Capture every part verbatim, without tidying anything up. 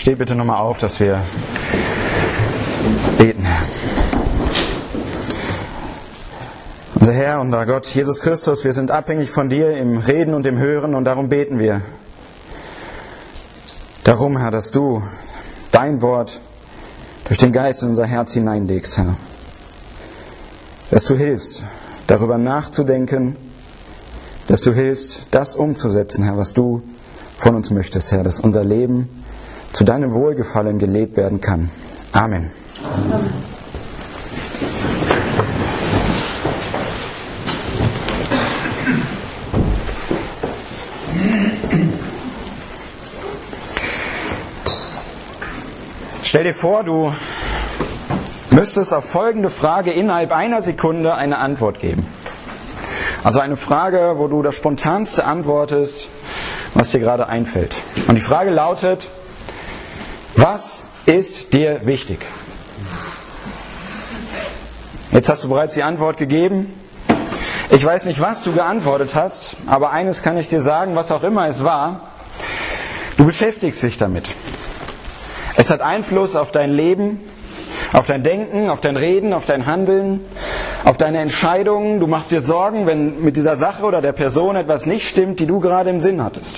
Steht bitte nochmal auf, dass wir beten. Unser Herr, unser Gott, Jesus Christus, wir sind abhängig von dir im Reden und im Hören und darum beten wir. Darum, Herr, dass du dein Wort durch den Geist in unser Herz hineinlegst, Herr. Dass du hilfst, darüber nachzudenken, dass du hilfst, das umzusetzen, Herr, was du von uns möchtest, Herr, dass unser Leben zu deinem Wohlgefallen gelebt werden kann. Amen. Amen. Stell dir vor, du müsstest auf folgende Frage innerhalb einer Sekunde eine Antwort geben. Also eine Frage, wo du das Spontanste antwortest, was dir gerade einfällt. Und die Frage lautet: Was ist dir wichtig? Jetzt hast du bereits die Antwort gegeben. Ich weiß nicht, was du geantwortet hast, aber eines kann ich dir sagen, was auch immer es war: Du beschäftigst dich damit. Es hat Einfluss auf dein Leben, auf dein Denken, auf dein Reden, auf dein Handeln, auf deine Entscheidungen. Du machst dir Sorgen, wenn mit dieser Sache oder der Person etwas nicht stimmt, die du gerade im Sinn hattest.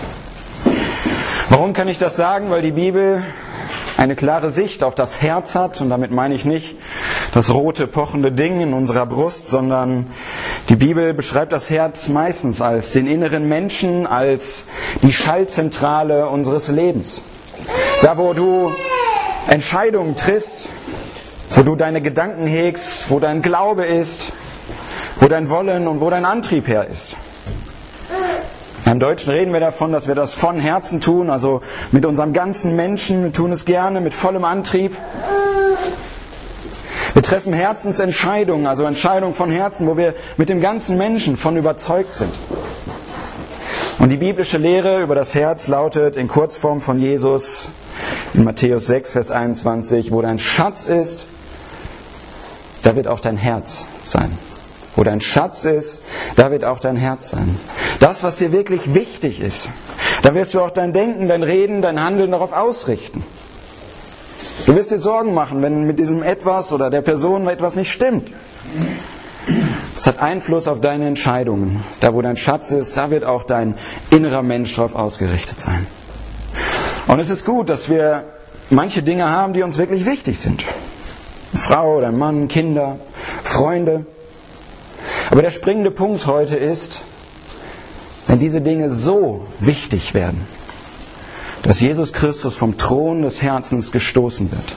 Warum kann ich das sagen? Weil die Bibel eine klare Sicht auf das Herz hat. Und damit meine ich nicht das rote, pochende Ding in unserer Brust, sondern die Bibel beschreibt das Herz meistens als den inneren Menschen, als die Schaltzentrale unseres Lebens. Da, wo du Entscheidungen triffst, wo du deine Gedanken hegst, wo dein Glaube ist, wo dein Wollen und wo dein Antrieb her ist. Im Deutschen reden wir davon, dass wir das von Herzen tun, also mit unserem ganzen Menschen. Wir tun es gerne, mit vollem Antrieb. Wir treffen Herzensentscheidungen, also Entscheidungen von Herzen, wo wir mit dem ganzen Menschen von überzeugt sind. Und die biblische Lehre über das Herz lautet in Kurzform von Jesus in Matthäus sechs, Vers einundzwanzig: Wo dein Schatz ist, da wird auch dein Herz sein. Wo dein Schatz ist, da wird auch dein Herz sein. Das, was dir wirklich wichtig ist, da wirst du auch dein Denken, dein Reden, dein Handeln darauf ausrichten. Du wirst dir Sorgen machen, wenn mit diesem Etwas oder der Person etwas nicht stimmt. Es hat Einfluss auf deine Entscheidungen. Da, wo dein Schatz ist, da wird auch dein innerer Mensch darauf ausgerichtet sein. Und es ist gut, dass wir manche Dinge haben, die uns wirklich wichtig sind. Eine Frau oder ein Mann, Kinder, Freunde. Aber der springende Punkt heute ist, wenn diese Dinge so wichtig werden, dass Jesus Christus vom Thron des Herzens gestoßen wird,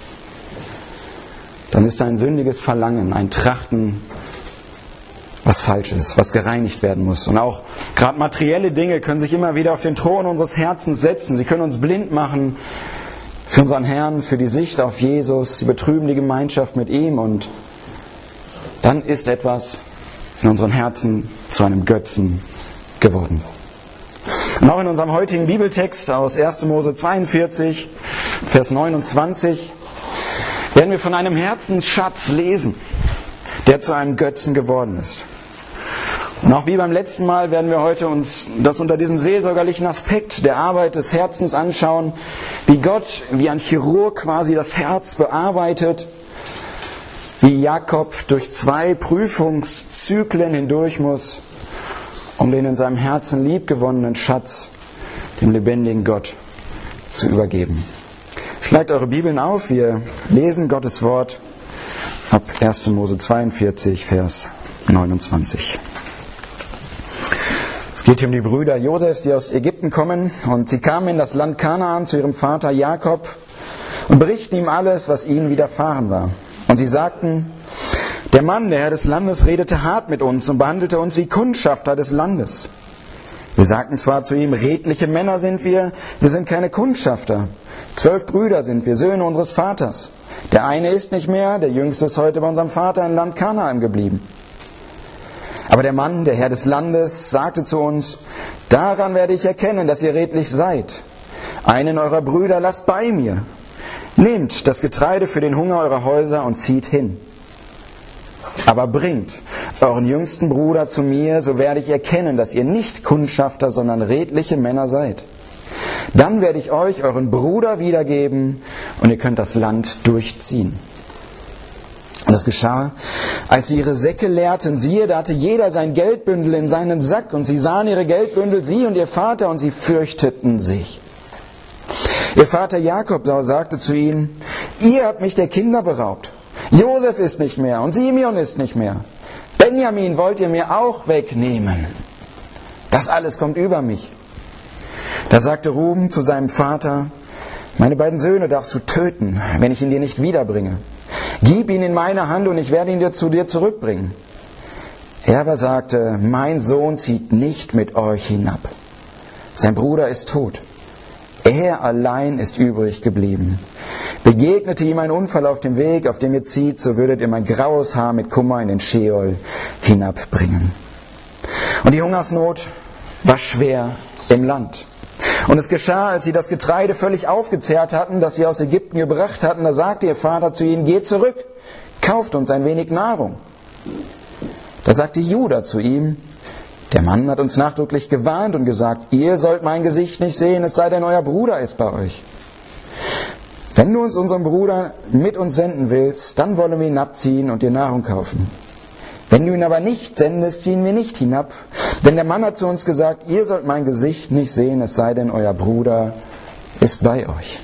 dann ist ein sündiges Verlangen, ein Trachten, was falsch ist, was gereinigt werden muss. Und auch gerade materielle Dinge können sich immer wieder auf den Thron unseres Herzens setzen. Sie können uns blind machen für unseren Herrn, für die Sicht auf Jesus. Sie betrüben die Gemeinschaft mit ihm und dann ist etwas in unseren Herzen zu einem Götzen geworden. Und auch in unserem heutigen Bibeltext aus erster Mose zweiundvierzig, Vers neunundzwanzig, werden wir von einem Herzensschatz lesen, der zu einem Götzen geworden ist. Und auch wie beim letzten Mal werden wir heute uns das unter diesem seelsorgerlichen Aspekt der Arbeit des Herzens anschauen, wie Gott, wie ein Chirurg quasi das Herz bearbeitet, wie Jakob durch zwei Prüfungszyklen hindurch muss, um den in seinem Herzen liebgewonnenen Schatz dem lebendigen Gott zu übergeben. Schlagt eure Bibeln auf, wir lesen Gottes Wort ab erster Mose zweiundvierzig, Vers neunundzwanzig. Es geht hier um die Brüder Josefs, die aus Ägypten kommen, und sie kamen in das Land Kanaan zu ihrem Vater Jakob und berichten ihm alles, was ihnen widerfahren war. Und sie sagten: Der Mann, der Herr des Landes, redete hart mit uns und behandelte uns wie Kundschafter des Landes. Wir sagten zwar zu ihm: Redliche Männer sind wir, wir sind keine Kundschafter. Zwölf Brüder sind wir, Söhne unseres Vaters. Der eine ist nicht mehr, der jüngste ist heute bei unserem Vater im Land Kanaan geblieben. Aber der Mann, der Herr des Landes, sagte zu uns: Daran werde ich erkennen, dass ihr redlich seid. Einen eurer Brüder lasst bei mir. Nehmt das Getreide für den Hunger eurer Häuser und zieht hin. Aber bringt euren jüngsten Bruder zu mir, so werde ich erkennen, dass ihr nicht Kundschafter, sondern redliche Männer seid. Dann werde ich euch euren Bruder wiedergeben und ihr könnt das Land durchziehen. Und es geschah, als sie ihre Säcke leerten, siehe, da hatte jeder sein Geldbündel in seinen Sack, und sie sahen ihre Geldbündel, sie und ihr Vater, und sie fürchteten sich. Ihr Vater Jakob sagte zu ihnen: Ihr habt mich der Kinder beraubt. Josef ist nicht mehr und Simeon ist nicht mehr. Benjamin wollt ihr mir auch wegnehmen. Das alles kommt über mich. Da sagte Ruben zu seinem Vater: Meine beiden Söhne darfst du töten, wenn ich ihn dir nicht wiederbringe. Gib ihn in meine Hand und ich werde ihn dir zu dir zurückbringen. Er aber sagte: Mein Sohn zieht nicht mit euch hinab. Sein Bruder ist tot. Er allein ist übrig geblieben. Begegnete ihm ein Unfall auf dem Weg, auf dem ihr zieht, so würdet ihr mein graues Haar mit Kummer in den Scheol hinabbringen. Und die Hungersnot war schwer im Land. Und es geschah, als sie das Getreide völlig aufgezehrt hatten, das sie aus Ägypten gebracht hatten, da sagte ihr Vater zu ihnen: Geht zurück, kauft uns ein wenig Nahrung. Da sagte Juda zu ihm: Der Mann hat uns nachdrücklich gewarnt und gesagt: Ihr sollt mein Gesicht nicht sehen, es sei denn, euer Bruder ist bei euch. Wenn du uns unseren Bruder mit uns senden willst, dann wollen wir ihn abziehen und dir Nahrung kaufen. Wenn du ihn aber nicht sendest, ziehen wir nicht hinab. Denn der Mann hat zu uns gesagt: Ihr sollt mein Gesicht nicht sehen, es sei denn, euer Bruder ist bei euch.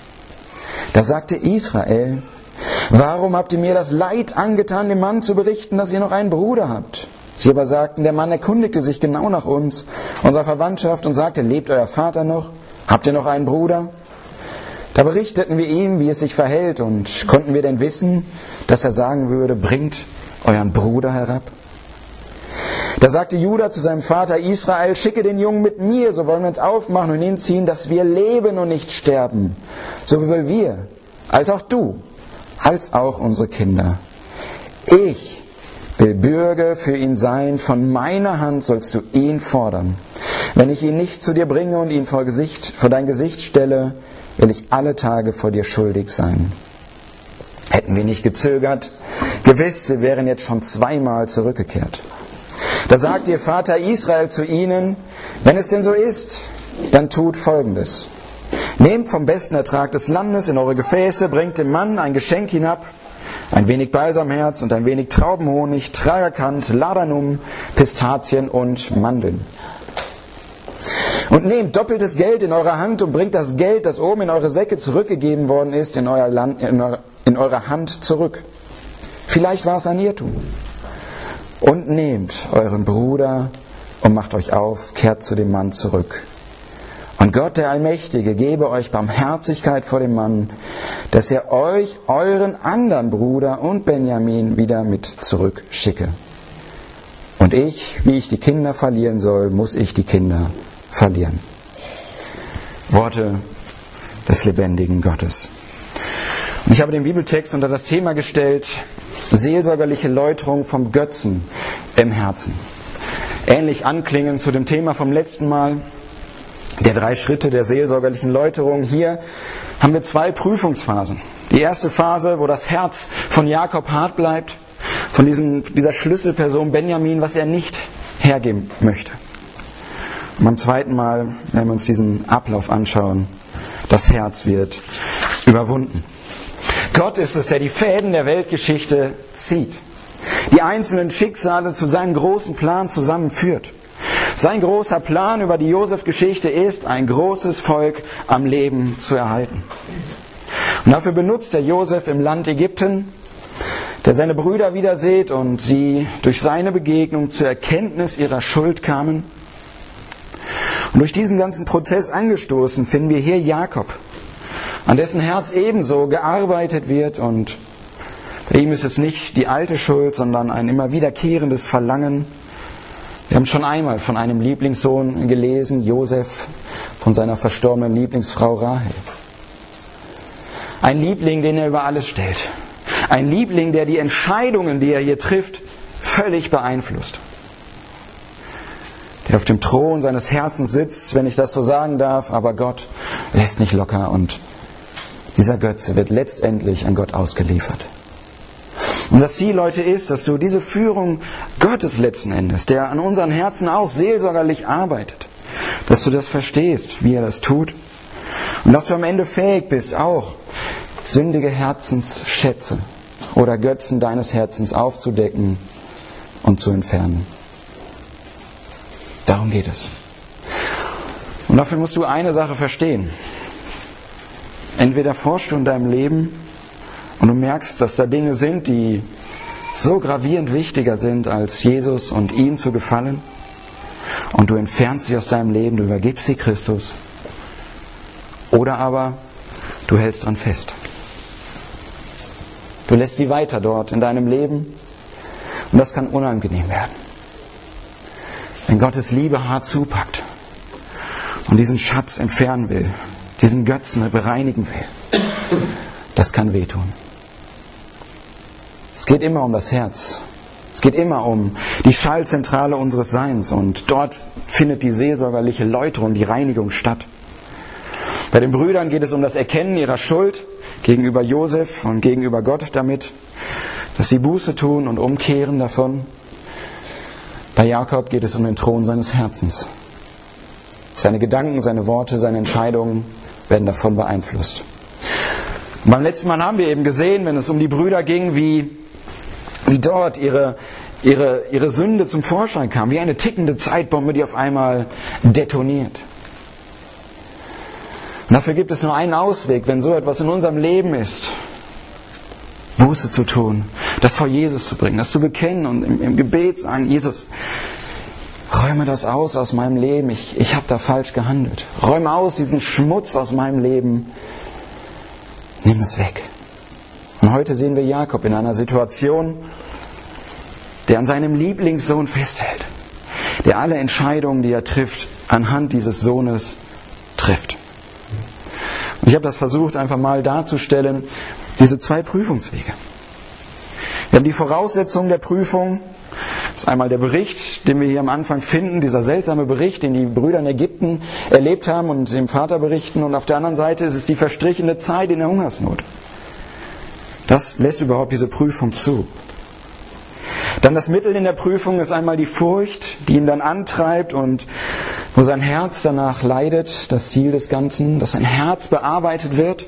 Da sagte Israel: Warum habt ihr mir das Leid angetan, dem Mann zu berichten, dass ihr noch einen Bruder habt? Sie aber sagten: Der Mann erkundigte sich genau nach uns, unserer Verwandtschaft, und sagte: Lebt euer Vater noch? Habt ihr noch einen Bruder? Da berichteten wir ihm, wie es sich verhält, und konnten wir denn wissen, dass er sagen würde: Bringt euren Bruder herab? Da sagte Juda zu seinem Vater Israel: Schicke den Jungen mit mir, so wollen wir uns aufmachen und hinziehen, dass wir leben und nicht sterben. Sowohl wir, als auch du, als auch unsere Kinder. Ich will Bürger für ihn sein, von meiner Hand sollst du ihn fordern. Wenn ich ihn nicht zu dir bringe und ihn vor, Gesicht, vor dein Gesicht stelle, will ich alle Tage vor dir schuldig sein. Hätten wir nicht gezögert, gewiss, wir wären jetzt schon zweimal zurückgekehrt. Da sagt ihr Vater Israel zu ihnen: Wenn es denn so ist, dann tut Folgendes. Nehmt vom besten Ertrag des Landes in eure Gefäße, bringt dem Mann ein Geschenk hinab, ein wenig Balsamherz und ein wenig Traubenhonig, Tragerkant, Ladanum, Pistazien und Mandeln. Und nehmt doppeltes Geld in eure Hand und bringt das Geld, das oben in eure Säcke zurückgegeben worden ist, in, euer Land, in, eure, in eure Hand zurück. Vielleicht war es ein Irrtum. Und nehmt euren Bruder und macht euch auf, kehrt zu dem Mann zurück. Und Gott, der Allmächtige, gebe euch Barmherzigkeit vor dem Mann, dass er euch, euren anderen Bruder und Benjamin wieder mit zurückschicke. Und ich, wie ich die Kinder verlieren soll, muss ich die Kinder verlieren. Worte des lebendigen Gottes. Und ich habe den Bibeltext unter das Thema gestellt: Seelsorgerliche Läuterung vom Götzen im Herzen. Ähnlich anklingend zu dem Thema vom letzten Mal, der drei Schritte der seelsorgerlichen Läuterung. Hier haben wir zwei Prüfungsphasen. Die erste Phase, wo das Herz von Jakob hart bleibt, von diesem, dieser Schlüsselperson Benjamin, was er nicht hergeben möchte. Und beim zweiten Mal, wenn wir uns diesen Ablauf anschauen, das Herz wird überwunden. Gott ist es, der die Fäden der Weltgeschichte zieht, die einzelnen Schicksale zu seinem großen Plan zusammenführt. Sein großer Plan über die Josef-Geschichte ist, ein großes Volk am Leben zu erhalten. Und dafür benutzt er Josef im Land Ägypten, der seine Brüder wieder sieht und sie durch seine Begegnung zur Erkenntnis ihrer Schuld kamen. Und durch diesen ganzen Prozess angestoßen finden wir hier Jakob, an dessen Herz ebenso gearbeitet wird, und bei ihm ist es nicht die alte Schuld, sondern ein immer wiederkehrendes Verlangen. Wir haben schon einmal von einem Lieblingssohn gelesen, Josef, von seiner verstorbenen Lieblingsfrau Rahel. Ein Liebling, den er über alles stellt. Ein Liebling, der die Entscheidungen, die er hier trifft, völlig beeinflusst. Der auf dem Thron seines Herzens sitzt, wenn ich das so sagen darf, aber Gott lässt nicht locker, und dieser Götze wird letztendlich an Gott ausgeliefert. Und das Ziel, Leute, ist, dass du diese Führung Gottes letzten Endes, der an unseren Herzen auch seelsorgerlich arbeitet, dass du das verstehst, wie er das tut, Und dass du am Ende fähig bist, auch sündige Herzensschätze oder Götzen deines Herzens aufzudecken und zu entfernen. Darum geht es. Und dafür musst du eine Sache verstehen. Entweder forschst du in deinem Leben und du merkst, dass da Dinge sind, die so gravierend wichtiger sind, als Jesus und ihm zu gefallen, und du entfernst sie aus deinem Leben, du übergibst sie Christus. Oder aber du hältst dran fest. Du lässt sie weiter dort in deinem Leben, und das kann unangenehm werden. Wenn Gottes Liebe hart zupackt und diesen Schatz entfernen will, diesen Götzen bereinigen will, das kann wehtun. Es geht immer um das Herz. Es geht immer um die Schallzentrale unseres Seins, und dort findet die seelsorgerliche Läuterung, die Reinigung statt. Bei den Brüdern geht es um das Erkennen ihrer Schuld gegenüber Josef und gegenüber Gott damit, dass sie Buße tun und umkehren davon. Bei Jakob geht es um den Thron seines Herzens. Seine Gedanken, seine Worte, seine Entscheidungen werden davon beeinflusst. Und beim letzten Mal haben wir eben gesehen, wenn es um die Brüder ging, wie, wie dort ihre, ihre, ihre Sünde zum Vorschein kam, wie eine tickende Zeitbombe, die auf einmal detoniert. Und dafür gibt es nur einen Ausweg, wenn so etwas in unserem Leben ist: Buße zu tun, das vor Jesus zu bringen, das zu bekennen und im, im Gebet sagen: Jesus, räume das aus aus meinem Leben, ich, ich habe da falsch gehandelt. Räume aus diesen Schmutz aus meinem Leben, nimm es weg. Und heute sehen wir Jakob in einer Situation, der an seinem Lieblingssohn festhält, der alle Entscheidungen, die er trifft, anhand dieses Sohnes trifft. Und ich habe das versucht, einfach mal darzustellen, diese zwei Prüfungswege. Wir haben die Voraussetzungen der Prüfung. Das ist einmal der Bericht, den wir hier am Anfang finden, dieser seltsame Bericht, den die Brüder in Ägypten erlebt haben und dem Vater berichten. Und auf der anderen Seite ist es die verstrichene Zeit in der Hungersnot. Das lässt überhaupt diese Prüfung zu. Dann das Mittel in der Prüfung ist einmal die Furcht, die ihn dann antreibt und wo sein Herz danach leidet, das Ziel des Ganzen, dass sein Herz bearbeitet wird.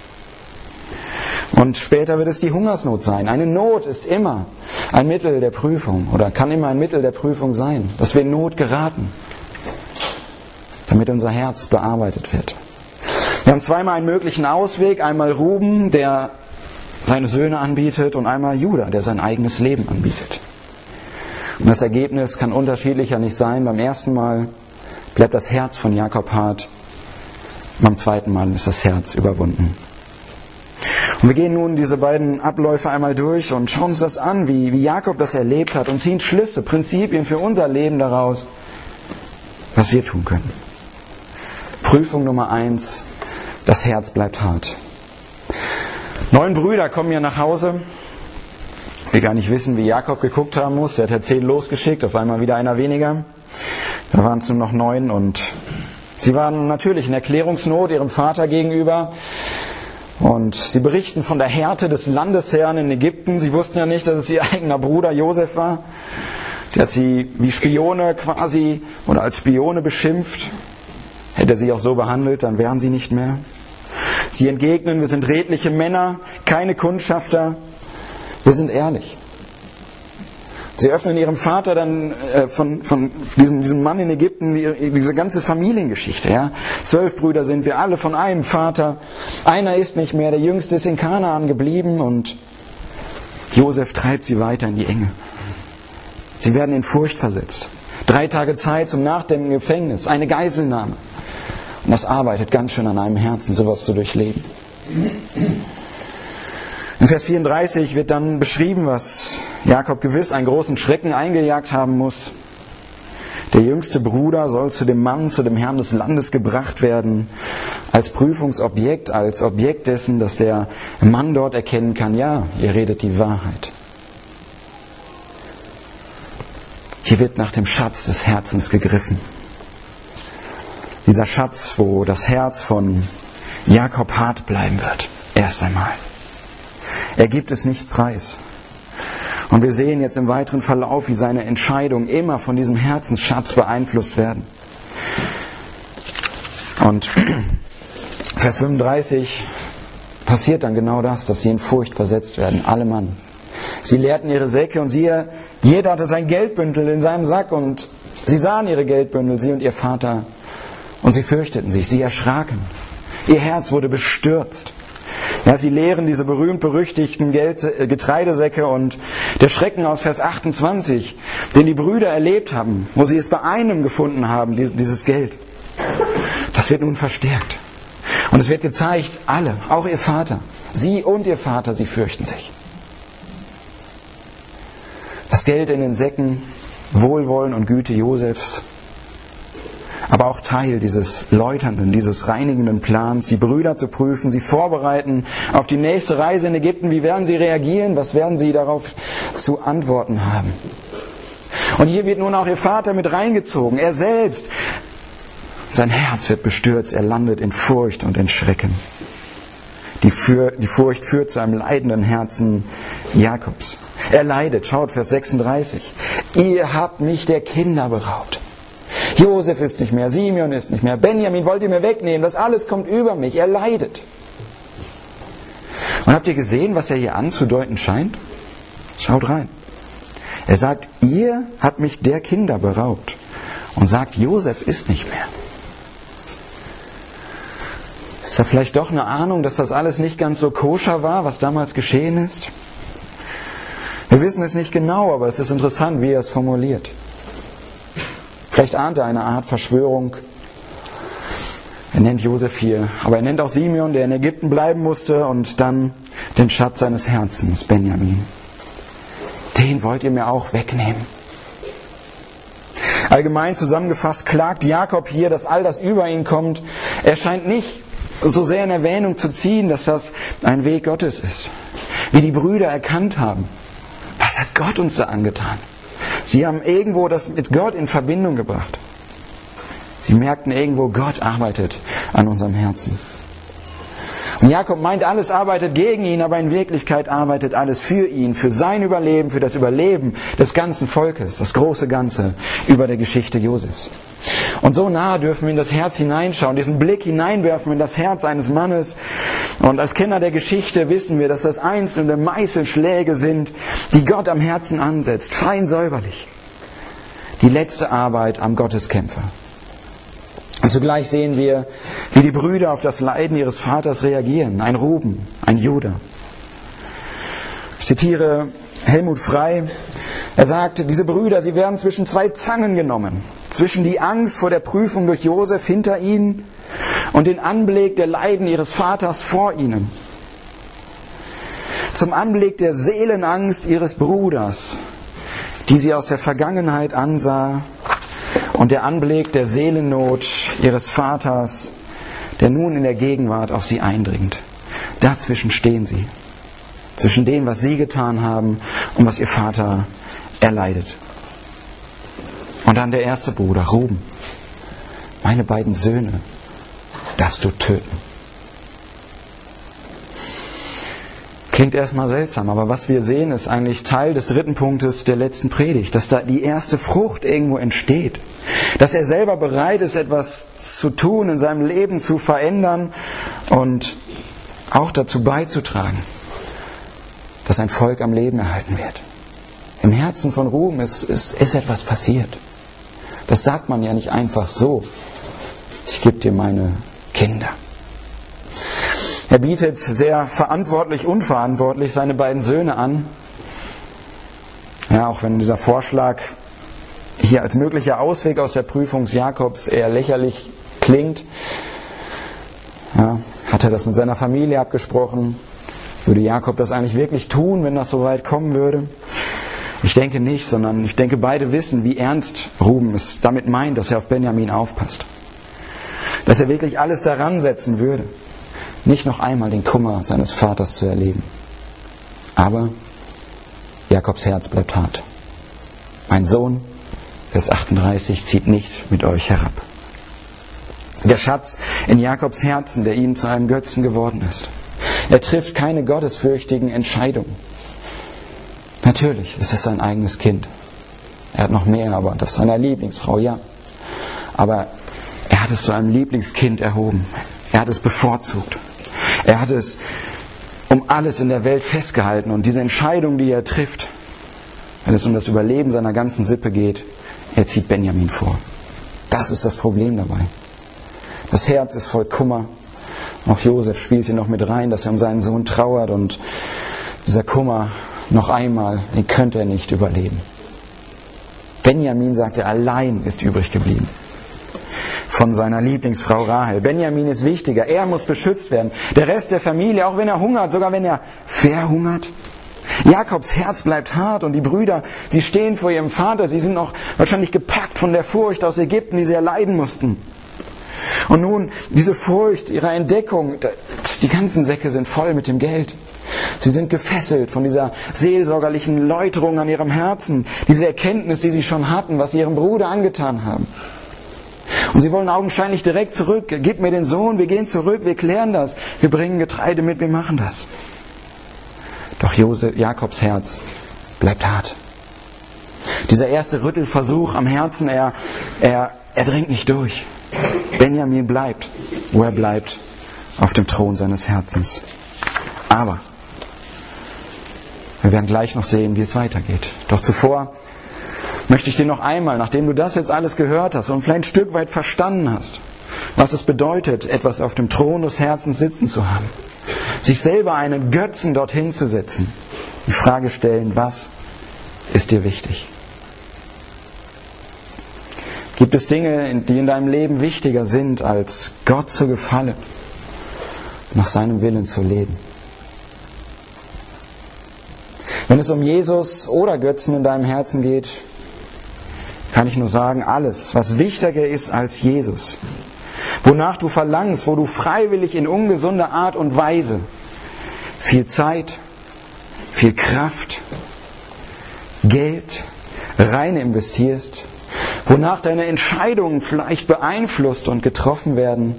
Und später wird es die Hungersnot sein. Eine Not ist immer ein Mittel der Prüfung oder kann immer ein Mittel der Prüfung sein, dass wir in Not geraten, damit unser Herz bearbeitet wird. Wir haben zweimal einen möglichen Ausweg, einmal Ruben, der seine Söhne anbietet, und einmal Judah, der sein eigenes Leben anbietet. Und das Ergebnis kann unterschiedlicher nicht sein. Beim ersten Mal bleibt das Herz von Jakob hart, beim zweiten Mal ist das Herz überwunden. Und wir gehen nun diese beiden Abläufe einmal durch und schauen uns das an, wie, wie Jakob das erlebt hat, und ziehen Schlüsse, Prinzipien für unser Leben daraus, was wir tun können. Prüfung Nummer eins: Das Herz bleibt hart. Neun Brüder kommen ja nach Hause. Wir gar nicht wissen, wie Jakob geguckt haben muss. Der hat ja zehn losgeschickt, auf einmal wieder einer weniger. Da waren es nur noch neun, und sie waren natürlich in Erklärungsnot ihrem Vater gegenüber. Und sie berichten von der Härte des Landesherrn in Ägypten. Sie wussten ja nicht, dass es ihr eigener Bruder Josef war. Der hat sie wie Spione quasi oder als Spione beschimpft. Hätte er sie auch so behandelt, dann wären sie nicht mehr. Sie entgegnen: Wir sind redliche Männer, keine Kundschafter. Wir sind ehrlich. Sie öffnen ihrem Vater dann äh, von, von diesem, diesem Mann in Ägypten die, diese ganze Familiengeschichte. Ja? Zwölf Brüder sind wir, alle von einem Vater. Einer ist nicht mehr, der Jüngste ist in Kanaan geblieben, und Josef treibt sie weiter in die Enge. Sie werden in Furcht versetzt. Drei Tage Zeit zum Nachdenken im Gefängnis, eine Geiselnahme. Und das arbeitet ganz schön an einem Herzen, sowas zu durchleben. In Vers vierunddreißig wird dann beschrieben, was Jakob gewiss einen großen Schrecken eingejagt haben muss. Der jüngste Bruder soll zu dem Mann, zu dem Herrn des Landes gebracht werden, als Prüfungsobjekt, als Objekt dessen, dass der Mann dort erkennen kann: Ja, ihr redet die Wahrheit. Hier wird nach dem Schatz des Herzens gegriffen. Dieser Schatz, wo das Herz von Jakob hart bleiben wird. Erst einmal. Er gibt es nicht preis. Und wir sehen jetzt im weiteren Verlauf, wie seine Entscheidungen immer von diesem Herzensschatz beeinflusst werden. Und Vers fünfunddreißig passiert dann genau das, dass sie in Furcht versetzt werden, alle Mann. Sie leerten ihre Säcke und siehe, jeder hatte sein Geldbündel in seinem Sack und sie sahen ihre Geldbündel, sie und ihr Vater, und sie fürchteten sich, sie erschraken. Ihr Herz wurde bestürzt. Ja, sie leeren diese berühmt-berüchtigten Geld- äh, Getreidesäcke und der Schrecken aus Vers achtundzwanzig, den die Brüder erlebt haben, wo sie es bei einem gefunden haben, dieses Geld, das wird nun verstärkt. Und es wird gezeigt, alle, auch ihr Vater, sie und ihr Vater, sie fürchten sich. Das Geld in den Säcken, Wohlwollen und Güte Josefs, aber auch Teil dieses läuternden, dieses reinigenden Plans, die Brüder zu prüfen, sie vorbereiten auf die nächste Reise in Ägypten. Wie werden sie reagieren? Was werden sie darauf zu antworten haben? Und hier wird nun auch ihr Vater mit reingezogen, er selbst. Sein Herz wird bestürzt, er landet in Furcht und in Schrecken. Die, Für, die Furcht führt zu einem leidenden Herzen Jakobs. Er leidet, schaut Vers sechsunddreißig. Ihr habt mich der Kinder beraubt. Josef ist nicht mehr, Simeon ist nicht mehr, Benjamin wollt ihr mir wegnehmen, das alles kommt über mich, er leidet. Und habt ihr gesehen, was er hier anzudeuten scheint? Schaut rein. Er sagt, ihr habt mich der Kinder beraubt. Und sagt, Josef ist nicht mehr. Ist da vielleicht doch eine Ahnung, dass das alles nicht ganz so koscher war, was damals geschehen ist? Wir wissen es nicht genau, aber es ist interessant, wie er es formuliert. Vielleicht ahnt er eine Art Verschwörung. Er nennt Josef hier, aber er nennt auch Simeon, der in Ägypten bleiben musste, und dann den Schatz seines Herzens, Benjamin. Den wollt ihr mir auch wegnehmen. Allgemein zusammengefasst klagt Jakob hier, dass all das über ihn kommt. Er scheint nicht so sehr in Erwähnung zu ziehen, dass das ein Weg Gottes ist. Wie die Brüder erkannt haben. Was hat Gott uns da angetan? Sie haben irgendwo das mit Gott in Verbindung gebracht. Sie merkten irgendwo, Gott arbeitet an unserem Herzen. Und Jakob meint, alles arbeitet gegen ihn, aber in Wirklichkeit arbeitet alles für ihn, für sein Überleben, für das Überleben des ganzen Volkes, das große Ganze über der Geschichte Josefs. Und so nah dürfen wir in das Herz hineinschauen, diesen Blick hineinwerfen in das Herz eines Mannes. Und als Kenner der Geschichte wissen wir, dass das einzelne Meißelschläge sind, die Gott am Herzen ansetzt, fein säuberlich. Die letzte Arbeit am Gotteskämpfer. Und zugleich sehen wir, wie die Brüder auf das Leiden ihres Vaters reagieren. Ein Ruben, ein Judah. Ich zitiere Helmut Frey. Er sagt, diese Brüder, sie werden zwischen zwei Zangen genommen. Zwischen die Angst vor der Prüfung durch Josef hinter ihnen und den Anblick der Leiden ihres Vaters vor ihnen. Zum Anblick der Seelenangst ihres Bruders, die sie aus der Vergangenheit ansah, und der Anblick der Seelennot ihres Vaters, der nun in der Gegenwart auf sie eindringt. Dazwischen stehen sie. Zwischen dem, was sie getan haben und was ihr Vater erleidet. Und dann der erste Bruder, Ruben. Meine beiden Söhne darfst du töten. Klingt erstmal seltsam, aber was wir sehen, ist eigentlich Teil des dritten Punktes der letzten Predigt, dass da die erste Frucht irgendwo entsteht. Dass er selber bereit ist, etwas zu tun, in seinem Leben zu verändern und auch dazu beizutragen, dass ein Volk am Leben erhalten wird. Im Herzen von Ruben ist, ist, ist etwas passiert. Das sagt man ja nicht einfach so. Ich gebe dir meine Kinder. Er bietet sehr verantwortlich, unverantwortlich seine beiden Söhne an. Ja, auch wenn dieser Vorschlag hier als möglicher Ausweg aus der Prüfung Jakobs eher lächerlich klingt. Ja, hat er das mit seiner Familie abgesprochen? Würde Jakob das eigentlich wirklich tun, wenn das so weit kommen würde? Ich denke nicht, sondern ich denke, beide wissen, wie ernst Ruben es damit meint, dass er auf Benjamin aufpasst. Dass er wirklich alles daran setzen würde, nicht noch einmal den Kummer seines Vaters zu erleben. Aber Jakobs Herz bleibt hart. Mein Sohn, Vers achtunddreißig, zieht nicht mit euch herab. Der Schatz in Jakobs Herzen, der ihm zu einem Götzen geworden ist. Er trifft keine gottesfürchtigen Entscheidungen. Natürlich ist es sein eigenes Kind. Er hat noch mehr, aber das ist seine Lieblingsfrau, ja. Aber er hat es zu einem Lieblingskind erhoben. Er hat es bevorzugt. Er hat es um alles in der Welt festgehalten. Und diese Entscheidung, die er trifft, wenn es um das Überleben seiner ganzen Sippe geht, er zieht Benjamin vor. Das ist das Problem dabei. Das Herz ist voll Kummer. Auch Josef spielt hier noch mit rein, dass er um seinen Sohn trauert. Und dieser Kummer, noch einmal, den könnte er nicht überleben. Benjamin, sagt er, allein ist übrig geblieben von seiner Lieblingsfrau Rahel. Benjamin ist wichtiger, er muss beschützt werden. Der Rest der Familie, auch wenn er hungert, sogar wenn er verhungert. Jakobs Herz bleibt hart und die Brüder, sie stehen vor ihrem Vater, sie sind noch wahrscheinlich gepackt von der Furcht aus Ägypten, die sie erleiden mussten. Und nun, diese Furcht ihrer Entdeckung, die ganzen Säcke sind voll mit dem Geld. Sie sind gefesselt von dieser seelsorgerlichen Läuterung an ihrem Herzen, diese Erkenntnis, die sie schon hatten, was sie ihrem Bruder angetan haben. Und sie wollen augenscheinlich direkt zurück. Gib mir den Sohn, wir gehen zurück, wir klären das. Wir bringen Getreide mit, wir machen das. Doch Josef, Jakobs Herz bleibt hart. Dieser erste Rüttelversuch am Herzen, er, er, er dringt nicht durch. Benjamin bleibt, wo er bleibt, auf dem Thron seines Herzens. Aber wir werden gleich noch sehen, wie es weitergeht. Doch zuvor möchte ich dir noch einmal, nachdem du das jetzt alles gehört hast und vielleicht ein Stück weit verstanden hast, was es bedeutet, etwas auf dem Thron des Herzens sitzen zu haben, sich selber einen Götzen dorthin zu setzen, die Frage stellen, was ist dir wichtig? Gibt es Dinge, die in deinem Leben wichtiger sind, als Gott zu gefallen, nach seinem Willen zu leben? Wenn es um Jesus oder Götzen in deinem Herzen geht, kann ich nur sagen, alles, was wichtiger ist als Jesus, wonach du verlangst, wo du freiwillig in ungesunder Art und Weise viel Zeit, viel Kraft, Geld rein investierst, wonach deine Entscheidungen vielleicht beeinflusst und getroffen werden,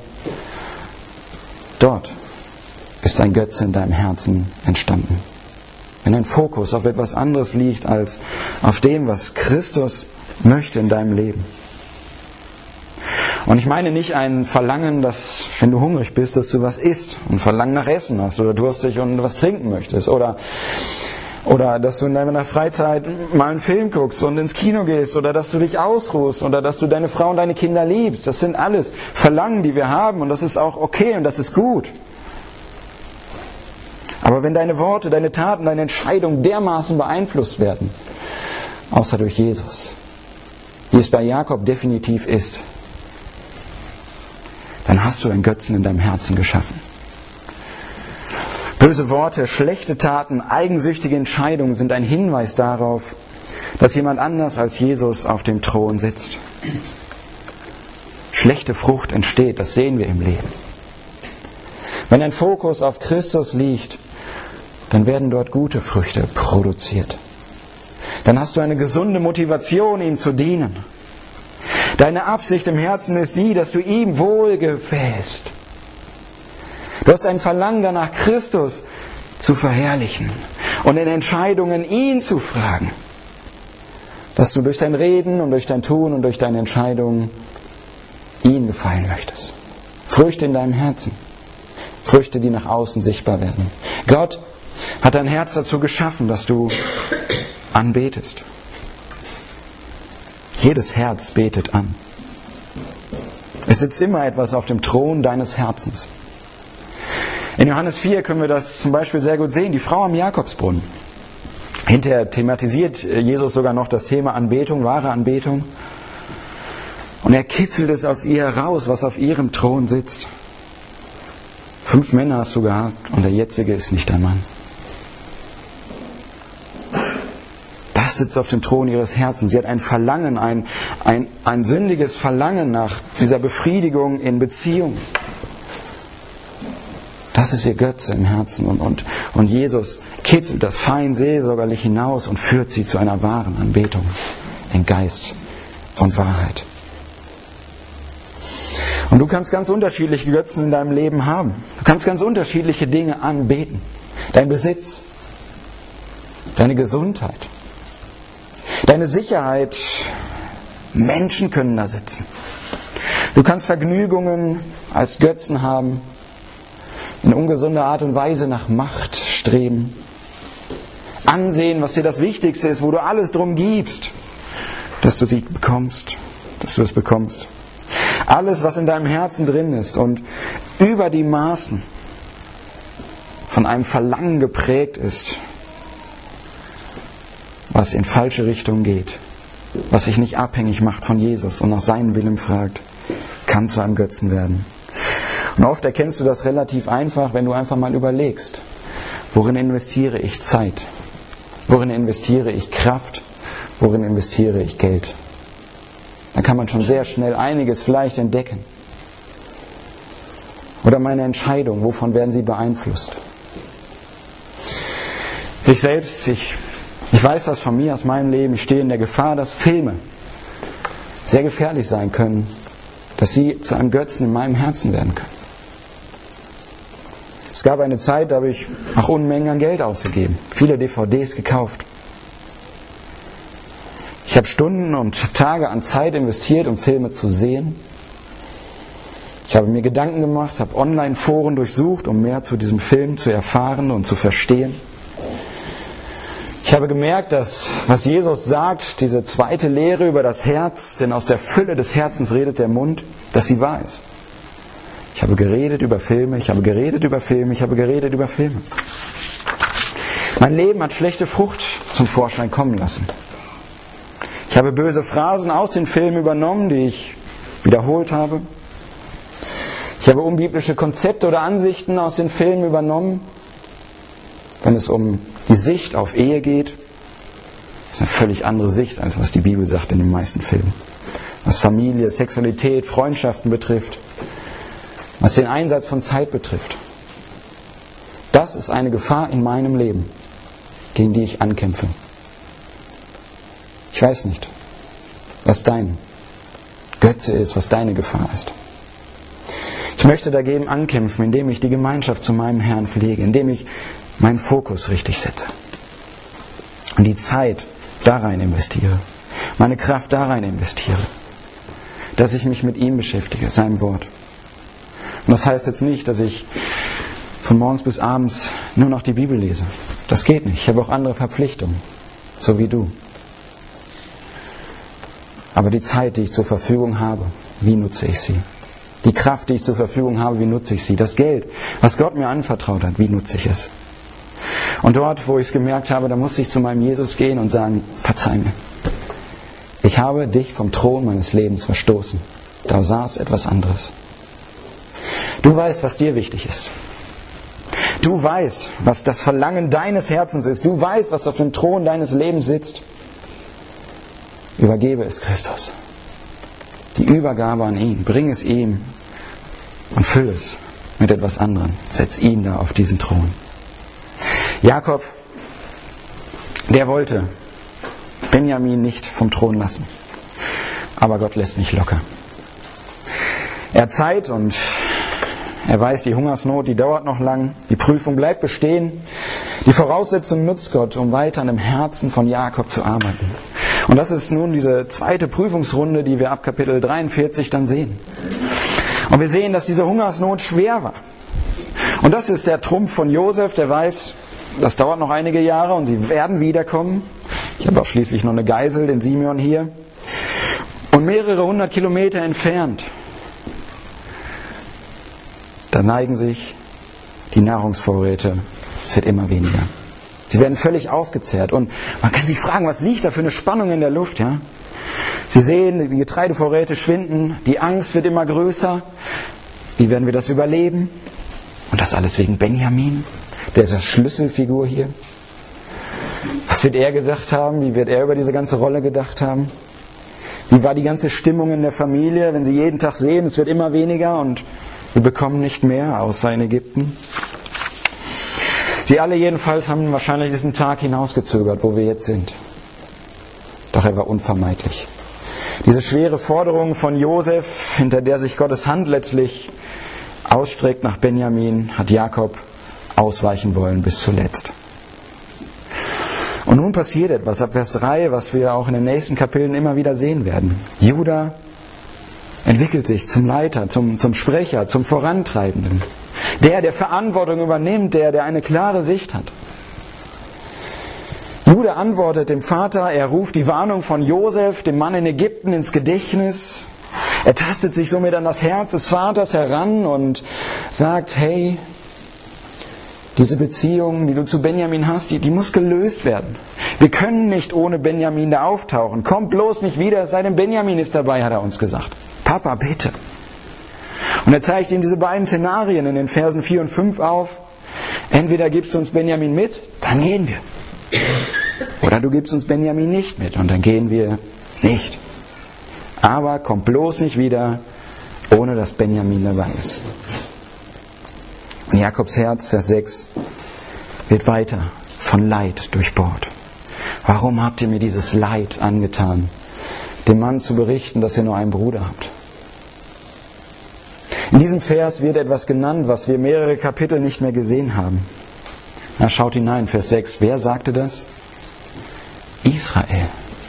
dort ist ein Götze in deinem Herzen entstanden. Wenn dein Fokus auf etwas anderes liegt als auf dem, was Christus möchte in deinem Leben. Und ich meine nicht ein Verlangen, dass, wenn du hungrig bist, dass du was isst und Verlangen nach Essen hast oder durstig und was trinken möchtest oder, oder dass du in deiner Freizeit mal einen Film guckst und ins Kino gehst oder dass du dich ausruhst oder dass du deine Frau und deine Kinder liebst. Das sind alles Verlangen, die wir haben und das ist auch okay und das ist gut. Aber wenn deine Worte, deine Taten, deine Entscheidungen dermaßen beeinflusst werden, außer durch Jesus, wie es bei Jakob definitiv ist, dann hast du einen Götzen in deinem Herzen geschaffen. Böse Worte, schlechte Taten, eigensüchtige Entscheidungen sind ein Hinweis darauf, dass jemand anders als Jesus auf dem Thron sitzt. Schlechte Frucht entsteht, das sehen wir im Leben. Wenn dein Fokus auf Christus liegt, dann werden dort gute Früchte produziert. Dann hast du eine gesunde Motivation, ihm zu dienen. Deine Absicht im Herzen ist die, dass du ihm wohlgefällst. Du hast ein Verlangen danach, Christus zu verherrlichen und in Entscheidungen ihn zu fragen. Dass du durch dein Reden und durch dein Tun und durch deine Entscheidungen ihn gefallen möchtest. Früchte in deinem Herzen. Früchte, die nach außen sichtbar werden. Gott hat dein Herz dazu geschaffen, dass du anbetest. Jedes Herz betet an. Es sitzt immer etwas auf dem Thron deines Herzens. In Johannes vier können wir das zum Beispiel sehr gut sehen. Die Frau am Jakobsbrunnen. Hinterher thematisiert Jesus sogar noch das Thema Anbetung, wahre Anbetung. Und er kitzelt es aus ihr heraus, was auf ihrem Thron sitzt. Fünf Männer hast du gehabt und der jetzige ist nicht dein Mann. Das sitzt auf dem Thron ihres Herzens. Sie hat ein Verlangen, ein, ein, ein sündiges Verlangen nach dieser Befriedigung in Beziehung. Das ist ihr Götze im Herzen. Und, und, und Jesus kitzelt das fein seelsorgerlich hinaus und führt sie zu einer wahren Anbetung in Geist und Wahrheit. Und du kannst ganz unterschiedliche Götzen in deinem Leben haben. Du kannst ganz unterschiedliche Dinge anbeten. Dein Besitz, deine Gesundheit, deine Sicherheit. Menschen können da sitzen. Du kannst Vergnügungen als Götzen haben, in ungesunder Art und Weise nach Macht streben, ansehen, was dir das Wichtigste ist, wo du alles drum gibst, dass du sie bekommst, dass du es bekommst. Alles, was in deinem Herzen drin ist und über die Maßen von einem Verlangen geprägt ist, was in falsche Richtung geht, was sich nicht abhängig macht von Jesus und nach seinem Willen fragt, kann zu einem Götzen werden. Und oft erkennst du das relativ einfach, wenn du einfach mal überlegst, worin investiere ich Zeit, worin investiere ich Kraft, worin investiere ich Geld. Da kann man schon sehr schnell einiges vielleicht entdecken. Oder meine Entscheidung, wovon werden sie beeinflusst? Ich selbst, ich, ich weiß das von mir, aus meinem Leben, ich stehe in der Gefahr, dass Filme sehr gefährlich sein können, dass sie zu einem Götzen in meinem Herzen werden können. Es gab eine Zeit, da habe ich auch Unmengen an Geld ausgegeben, viele D V Ds gekauft. Ich habe Stunden und Tage an Zeit investiert, um Filme zu sehen. Ich habe mir Gedanken gemacht, habe Online-Foren durchsucht, um mehr zu diesem Film zu erfahren und zu verstehen. Ich habe gemerkt, dass, was Jesus sagt, diese zweite Lehre über das Herz, denn aus der Fülle des Herzens redet der Mund, dass sie wahr ist. Ich habe geredet über Filme, ich habe geredet über Filme, ich habe geredet über Filme. Mein Leben hat schlechte Frucht zum Vorschein kommen lassen. Ich habe böse Phrasen aus den Filmen übernommen, die ich wiederholt habe. Ich habe unbiblische Konzepte oder Ansichten aus den Filmen übernommen, wenn es um die Sicht auf Ehe geht. Das ist eine völlig andere Sicht, als was die Bibel sagt in den meisten Filmen. Was Familie, Sexualität, Freundschaften betrifft, was den Einsatz von Zeit betrifft. Das ist eine Gefahr in meinem Leben, gegen die ich ankämpfe. Ich weiß nicht, was dein Götze ist, was deine Gefahr ist. Ich möchte dagegen ankämpfen, indem ich die Gemeinschaft zu meinem Herrn pflege, indem ich meinen Fokus richtig setze und die Zeit da rein investiere, meine Kraft da rein investiere, dass ich mich mit ihm beschäftige, seinem Wort. Und das heißt jetzt nicht, dass ich von morgens bis abends nur noch die Bibel lese. Das geht nicht. Ich habe auch andere Verpflichtungen, so wie du. Aber die Zeit, die ich zur Verfügung habe, wie nutze ich sie? Die Kraft, die ich zur Verfügung habe, wie nutze ich sie? Das Geld, was Gott mir anvertraut hat, wie nutze ich es? Und dort, wo ich es gemerkt habe, da musste ich zu meinem Jesus gehen und sagen, verzeih mir. Ich habe dich vom Thron meines Lebens verstoßen. Da saß etwas anderes. Du weißt, was dir wichtig ist. Du weißt, was das Verlangen deines Herzens ist. Du weißt, was auf dem Thron deines Lebens sitzt. Übergebe es Christus. Die Übergabe an ihn. Bring es ihm und fülle es mit etwas anderem. Setz ihn da auf diesen Thron. Jakob, der wollte Benjamin nicht vom Thron lassen. Aber Gott lässt nicht locker. Er hat Zeit und er weiß, die Hungersnot, die dauert noch lang. Die Prüfung bleibt bestehen. Die Voraussetzung nutzt Gott, um weiter an dem Herzen von Jakob zu arbeiten. Und das ist nun diese zweite Prüfungsrunde, die wir ab Kapitel dreiundvierzig dann sehen. Und wir sehen, dass diese Hungersnot schwer war. Und das ist der Trumpf von Josef, der weiß, das dauert noch einige Jahre und sie werden wiederkommen. Ich habe auch schließlich noch eine Geisel, den Simeon hier. Und mehrere hundert Kilometer entfernt, da neigen sich die Nahrungsvorräte, es wird immer weniger. Sie werden völlig aufgezehrt und man kann sich fragen, was liegt da für eine Spannung in der Luft, ja? Sie sehen, die Getreidevorräte schwinden, die Angst wird immer größer. Wie werden wir das überleben? Und das alles wegen Benjamin, der ist eine Schlüsselfigur hier. Was wird er gedacht haben? Wie wird er über diese ganze Rolle gedacht haben? Wie war die ganze Stimmung in der Familie, wenn sie jeden Tag sehen, es wird immer weniger und wir bekommen nicht mehr, außer in Ägypten? Sie alle jedenfalls haben wahrscheinlich diesen Tag hinausgezögert, wo wir jetzt sind. Doch er war unvermeidlich. Diese schwere Forderung von Josef, hinter der sich Gottes Hand letztlich ausstreckt nach Benjamin, hat Jakob ausweichen wollen bis zuletzt. Und nun passiert etwas ab Vers drei, was wir auch in den nächsten Kapiteln immer wieder sehen werden. Judah entwickelt sich zum Leiter, zum, zum Sprecher, zum Vorantreibenden. Der, der Verantwortung übernimmt, der, der eine klare Sicht hat. Juda antwortet dem Vater, er ruft die Warnung von Josef, dem Mann in Ägypten, ins Gedächtnis. Er tastet sich somit an das Herz des Vaters heran und sagt, hey, diese Beziehung, die du zu Benjamin hast, die, die muss gelöst werden. Wir können nicht ohne Benjamin da auftauchen. Kommt bloß nicht wieder, es sei denn Benjamin ist dabei, hat er uns gesagt. Papa, bitte. Und er zeigt ihm diese beiden Szenarien in den Versen vier und fünf auf. Entweder gibst du uns Benjamin mit, dann gehen wir. Oder du gibst uns Benjamin nicht mit und dann gehen wir nicht. Aber kommt bloß nicht wieder, ohne dass Benjamin dabei ist. Und Jakobs Herz, Vers sechs, wird weiter von Leid durchbohrt. Warum habt ihr mir dieses Leid angetan, dem Mann zu berichten, dass ihr nur einen Bruder habt? In diesem Vers wird etwas genannt, was wir mehrere Kapitel nicht mehr gesehen haben. Na, schaut hinein, Vers sechs. Wer sagte das? Israel.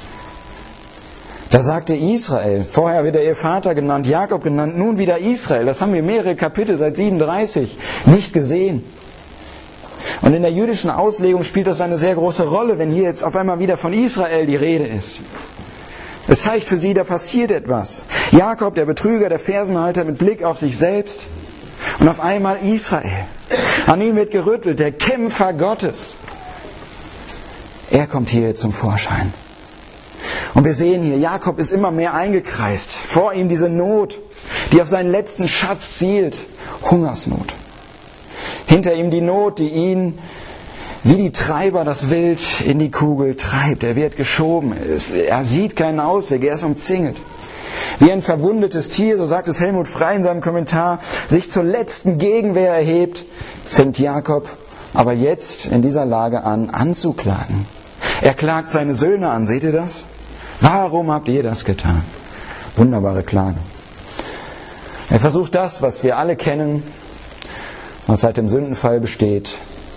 Da sagte Israel. Vorher wird er ihr Vater genannt, Jakob genannt, nun wieder Israel. Das haben wir mehrere Kapitel seit siebenunddreißig nicht gesehen. Und in der jüdischen Auslegung spielt das eine sehr große Rolle, wenn hier jetzt auf einmal wieder von Israel die Rede ist. Es zeigt für sie, da passiert etwas. Jakob, der Betrüger, der Fersenhalter mit Blick auf sich selbst. Und auf einmal Israel. An ihm wird gerüttelt, der Kämpfer Gottes. Er kommt hier zum Vorschein. Und wir sehen hier, Jakob ist immer mehr eingekreist. Vor ihm diese Not, die auf seinen letzten Schatz zielt. Hungersnot. Hinter ihm die Not, die ihn wie die Treiber das Wild in die Kugel treibt. Er wird geschoben. Er sieht keinen Ausweg. Er ist umzingelt. Wie ein verwundetes Tier, so sagt es Helmut Frey in seinem Kommentar, sich zur letzten Gegenwehr erhebt, fängt Jakob aber jetzt in dieser Lage an, anzuklagen. Er klagt seine Söhne an. Seht ihr das? Warum habt ihr das getan? Wunderbare Klage. Er versucht das, was wir alle kennen, was seit dem Sündenfall besteht,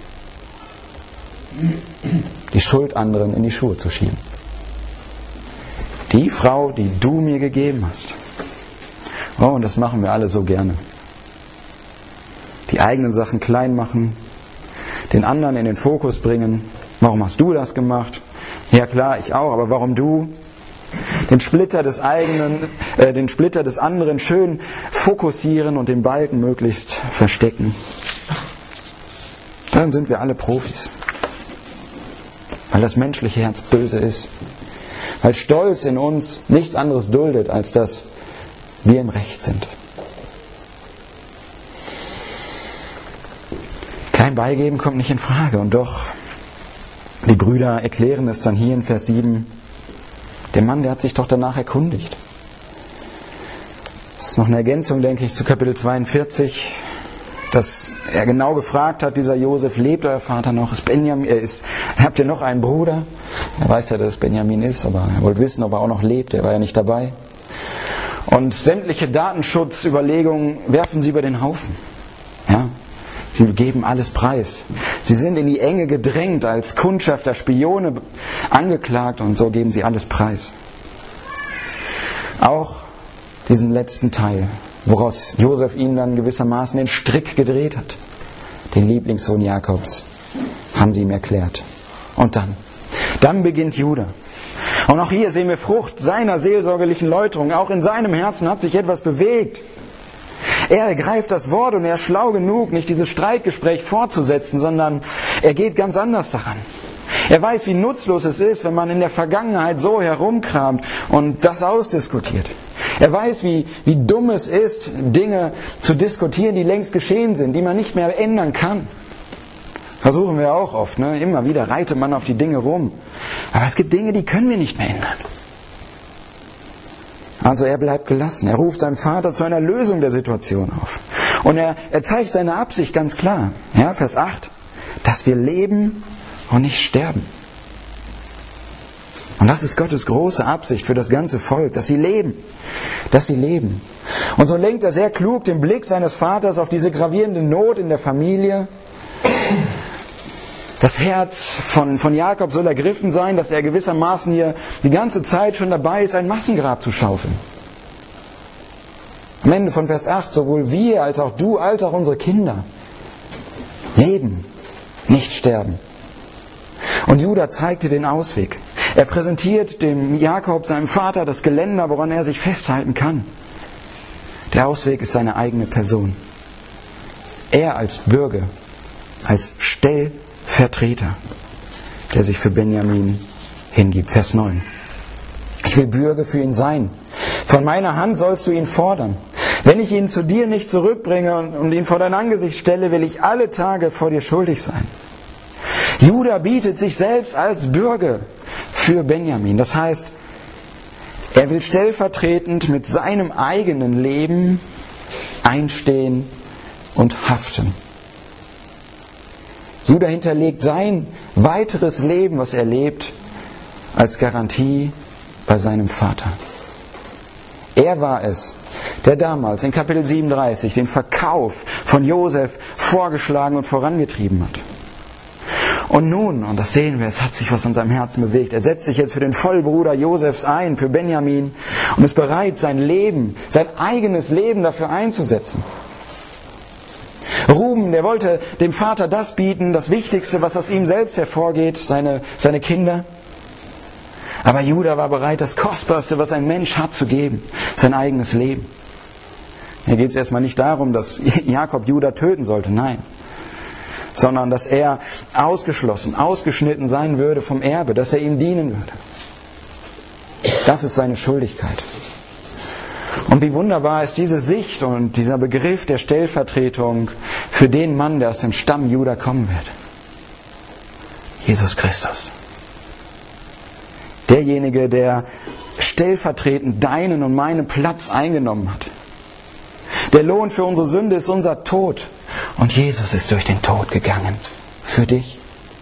die Schuld anderen in die Schuhe zu schieben. Die Frau, die du mir gegeben hast. Oh, und das machen wir alle so gerne. Die eigenen Sachen klein machen, den anderen in den Fokus bringen. Warum hast du das gemacht? Ja klar, ich auch, aber warum du? Den Splitter des eigenen, äh, den Splitter des anderen schön fokussieren und den Balken möglichst verstecken. Dann sind wir alle Profis. Weil das menschliche Herz böse ist. Weil Stolz in uns nichts anderes duldet, als dass wir im Recht sind. Kein Beigeben kommt nicht in Frage. Und doch, die Brüder erklären es dann hier in Vers sieben. Der Mann, der hat sich doch danach erkundigt. Das ist noch eine Ergänzung, denke ich, zu Kapitel zweiundvierzig, dass er genau gefragt hat, dieser Josef, lebt euer Vater noch? Ist Benjamin, er ist, habt ihr noch einen Bruder? Er weiß ja, dass es Benjamin ist, aber er wollte wissen, ob er auch noch lebt. Er war ja nicht dabei. Und sämtliche Datenschutzüberlegungen werfen sie über den Haufen. Ja? Sie geben alles preis. Sie sind in die Enge gedrängt, als Kundschafter, Spione angeklagt, und so geben sie alles preis. Auch diesen letzten Teil, woraus Josef ihnen dann gewissermaßen den Strick gedreht hat, den Lieblingssohn Jakobs, haben sie ihm erklärt. Und dann, dann beginnt Juda. Und auch hier sehen wir Frucht seiner seelsorgerlichen Läuterung. Auch in seinem Herzen hat sich etwas bewegt. Er ergreift das Wort und er ist schlau genug, nicht dieses Streitgespräch fortzusetzen, sondern er geht ganz anders daran. Er weiß, wie nutzlos es ist, wenn man in der Vergangenheit so herumkramt und das ausdiskutiert. Er weiß, wie, wie dumm es ist, Dinge zu diskutieren, die längst geschehen sind, die man nicht mehr ändern kann. Versuchen wir auch oft, ne? Immer wieder reitet man auf die Dinge rum. Aber es gibt Dinge, die können wir nicht mehr ändern. Also er bleibt gelassen. Er ruft seinen Vater zu einer Lösung der Situation auf. Und er, er zeigt seine Absicht ganz klar. Ja, Vers acht. Dass wir leben und nicht sterben. Und das ist Gottes große Absicht für das ganze Volk. Dass sie leben. Dass sie leben. Und so lenkt er sehr klug den Blick seines Vaters auf diese gravierende Not in der Familie. Das Herz von, von Jakob soll ergriffen sein, dass er gewissermaßen hier die ganze Zeit schon dabei ist, ein Massengrab zu schaufeln. Am Ende von Vers acht, sowohl wir als auch du, als auch unsere Kinder leben, nicht sterben. Und Judah zeigte den Ausweg. Er präsentiert dem Jakob, seinem Vater, das Geländer, woran er sich festhalten kann. Der Ausweg ist seine eigene Person. Er als Bürger, als Stellvertreter, der sich für Benjamin hingibt. Vers neun. Ich will Bürger für ihn sein. Von meiner Hand sollst du ihn fordern. Wenn ich ihn zu dir nicht zurückbringe und ihn vor dein Angesicht stelle, will ich alle Tage vor dir schuldig sein. Judah bietet sich selbst als Bürger für Benjamin. Das heißt, er will stellvertretend mit seinem eigenen Leben einstehen und haften. Judah hinterlegt sein weiteres Leben, was er lebt, als Garantie bei seinem Vater. Er war es, der damals in Kapitel siebenunddreißig den Verkauf von Josef vorgeschlagen und vorangetrieben hat. Und nun, und das sehen wir, es hat sich was in seinem Herzen bewegt, er setzt sich jetzt für den Vollbruder Josefs ein, für Benjamin, und ist bereit, sein Leben, sein eigenes Leben dafür einzusetzen. Ruben, der wollte dem Vater das bieten, das Wichtigste, was aus ihm selbst hervorgeht, seine, seine Kinder. Aber Judah war bereit, das Kostbarste, was ein Mensch hat, zu geben, sein eigenes Leben. Hier geht es erstmal nicht darum, dass Jakob Judah töten sollte, nein. Sondern dass er ausgeschlossen, ausgeschnitten sein würde vom Erbe, dass er ihm dienen würde. Das ist seine Schuldigkeit. Und wie wunderbar ist diese Sicht und dieser Begriff der Stellvertretung für den Mann, der aus dem Stamm Judah kommen wird. Jesus Christus. Derjenige, der stellvertretend deinen und meinen Platz eingenommen hat. Der Lohn für unsere Sünde ist unser Tod. Und Jesus ist durch den Tod gegangen. Für dich.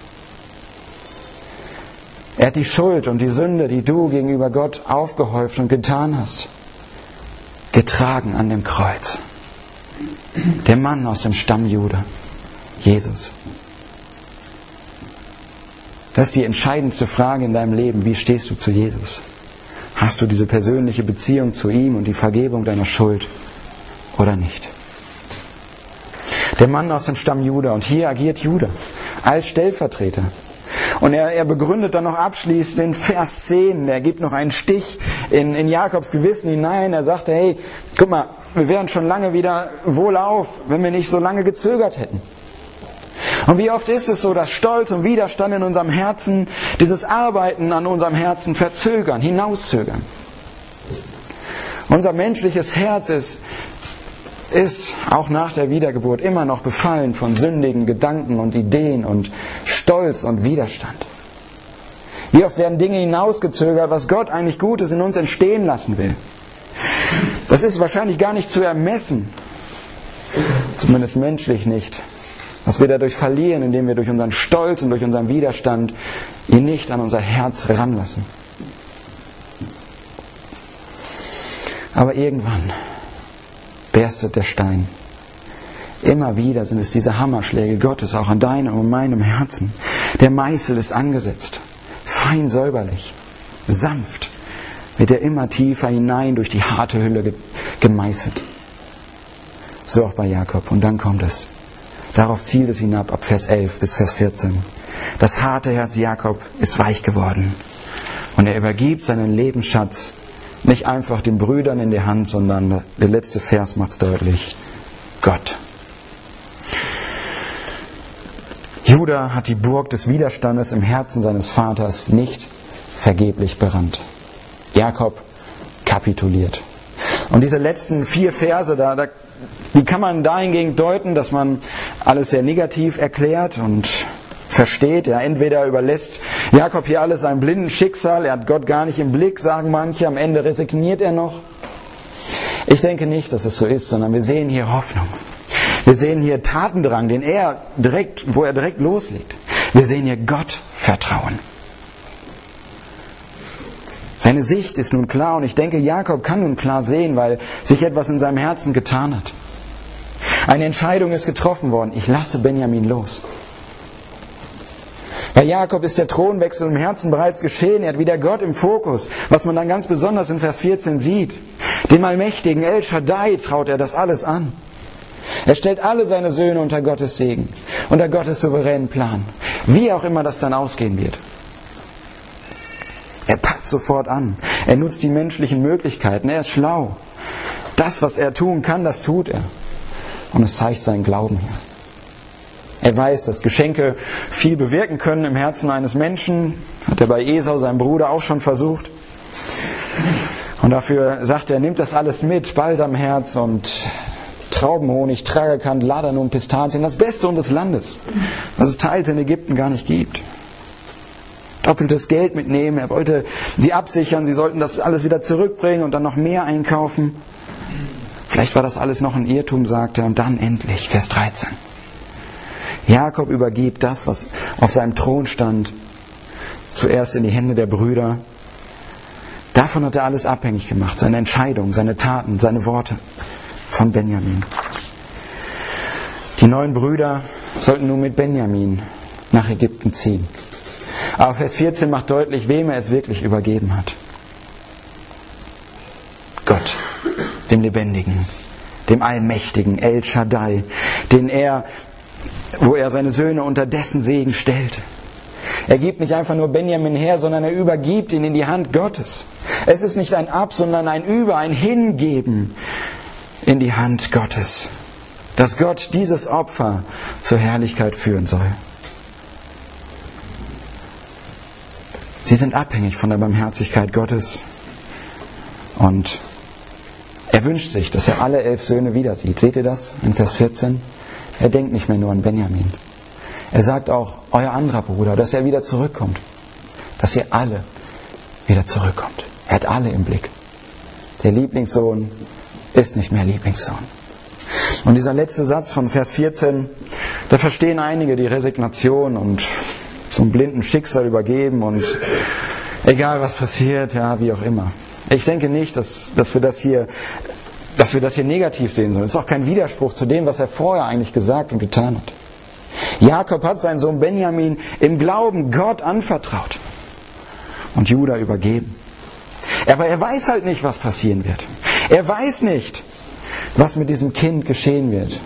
Er hat die Schuld und die Sünde, die du gegenüber Gott aufgehäuft und getan hast, getragen an dem Kreuz. Der Mann aus dem Stamm Judah. Jesus. Das ist die entscheidendste Frage in deinem Leben. Wie stehst du zu Jesus? Hast du diese persönliche Beziehung zu ihm und die Vergebung deiner Schuld oder nicht? Der Mann aus dem Stamm Judah. Und hier agiert Judah als Stellvertreter. Und er, er begründet dann noch abschließend in Vers zehn. Er gibt noch einen Stich in, in Jakobs Gewissen hinein. Er sagte, hey, guck mal, wir wären schon lange wieder wohlauf, wenn wir nicht so lange gezögert hätten. Und wie oft ist es so, dass Stolz und Widerstand in unserem Herzen, dieses Arbeiten an unserem Herzen verzögern, hinauszögern. Unser menschliches Herz ist, ist auch nach der Wiedergeburt immer noch befallen von sündigen Gedanken und Ideen und Stolz und Widerstand. Wie oft werden Dinge hinausgezögert, was Gott eigentlich Gutes in uns entstehen lassen will. Das ist wahrscheinlich gar nicht zu ermessen, zumindest menschlich nicht, was wir dadurch verlieren, indem wir durch unseren Stolz und durch unseren Widerstand ihn nicht an unser Herz ranlassen. Aber irgendwann berstet der Stein. Immer wieder sind es diese Hammerschläge Gottes, auch an deinem und meinem Herzen. Der Meißel ist angesetzt, fein säuberlich, sanft, wird er immer tiefer hinein durch die harte Hülle gemeißelt. So auch bei Jakob. Und dann kommt es. Darauf zielt es hinab, ab Vers elf bis Vers vierzehn. Das harte Herz Jakob ist weich geworden. Und er übergibt seinen Lebensschatz nicht einfach den Brüdern in die Hand, sondern der letzte Vers macht es deutlich. Gott. Judah hat die Burg des Widerstandes im Herzen seines Vaters nicht vergeblich berannt. Jakob kapituliert. Und diese letzten vier Verse, da, da, die kann man dahingehend deuten, dass man alles sehr negativ erklärt und versteht. Ja, entweder überlässt Jakob hier alles seinem blinden Schicksal, er hat Gott gar nicht im Blick, sagen manche, am Ende resigniert er noch. Ich denke nicht, dass es so ist, sondern wir sehen hier Hoffnung. Wir sehen hier Tatendrang, den er direkt, wo er direkt loslegt. Wir sehen hier Gott vertrauen. Seine Sicht ist nun klar und ich denke, Jakob kann nun klar sehen, weil sich etwas in seinem Herzen getan hat. Eine Entscheidung ist getroffen worden. Ich lasse Benjamin los. Bei Jakob ist der Thronwechsel im Herzen bereits geschehen. Er hat wieder Gott im Fokus, was man dann ganz besonders in Vers vierzehn sieht. Dem allmächtigen El Shaddai traut er das alles an. Er stellt alle seine Söhne unter Gottes Segen, unter Gottes souveränen Plan, wie auch immer das dann ausgehen wird. Er packt sofort an. Er nutzt die menschlichen Möglichkeiten. Er ist schlau. Das, was er tun kann, das tut er. Und es zeigt seinen Glauben hier. Er weiß, dass Geschenke viel bewirken können im Herzen eines Menschen. Hat er bei Esau, seinem Bruder, auch schon versucht. Und dafür sagt er, nimmt das alles mit, Balsamherz und Traubenhonig, Tragerkand, Ladanum, Pistazien, das Beste unseres Landes, was es teils in Ägypten gar nicht gibt. Doppeltes Geld mitnehmen, er wollte sie absichern, sie sollten das alles wieder zurückbringen und dann noch mehr einkaufen. Vielleicht war das alles noch ein Irrtum, sagt er, und dann endlich, Vers dreizehn. Jakob übergibt das, was auf seinem Thron stand, zuerst in die Hände der Brüder. Davon hat er alles abhängig gemacht, seine Entscheidung, seine Taten, seine Worte von Benjamin. Die neun Brüder sollten nun mit Benjamin nach Ägypten ziehen. Aber Vers vierzehn macht deutlich, wem er es wirklich übergeben hat. Gott, dem Lebendigen, dem Allmächtigen, El Shaddai, den er, wo er seine Söhne unter dessen Segen stellt. Er gibt nicht einfach nur Benjamin her, sondern er übergibt ihn in die Hand Gottes. Es ist nicht ein Ab, sondern ein Über, ein Hingeben in die Hand Gottes. Dass Gott dieses Opfer zur Herrlichkeit führen soll. Sie sind abhängig von der Barmherzigkeit Gottes. Und er wünscht sich, dass er alle elf Söhne wieder sieht. Seht ihr das in Vers vierzehn? Er denkt nicht mehr nur an Benjamin. Er sagt auch, euer anderer Bruder, dass er wieder zurückkommt. Dass ihr alle wieder zurückkommt. Er hat alle im Blick. Der Lieblingssohn ist nicht mehr Lieblingssohn. Und dieser letzte Satz von Vers vierzehn, da verstehen einige die Resignation und zum blinden Schicksal übergeben und egal was passiert, ja, wie auch immer. Ich denke nicht, dass, dass wir das hier, dass wir das hier negativ sehen sollen. Es ist auch kein Widerspruch zu dem, was er vorher eigentlich gesagt und getan hat. Jakob hat seinen Sohn Benjamin im Glauben Gott anvertraut und Juda übergeben. Aber er weiß halt nicht, was passieren wird. Er weiß nicht, was mit diesem Kind geschehen wird.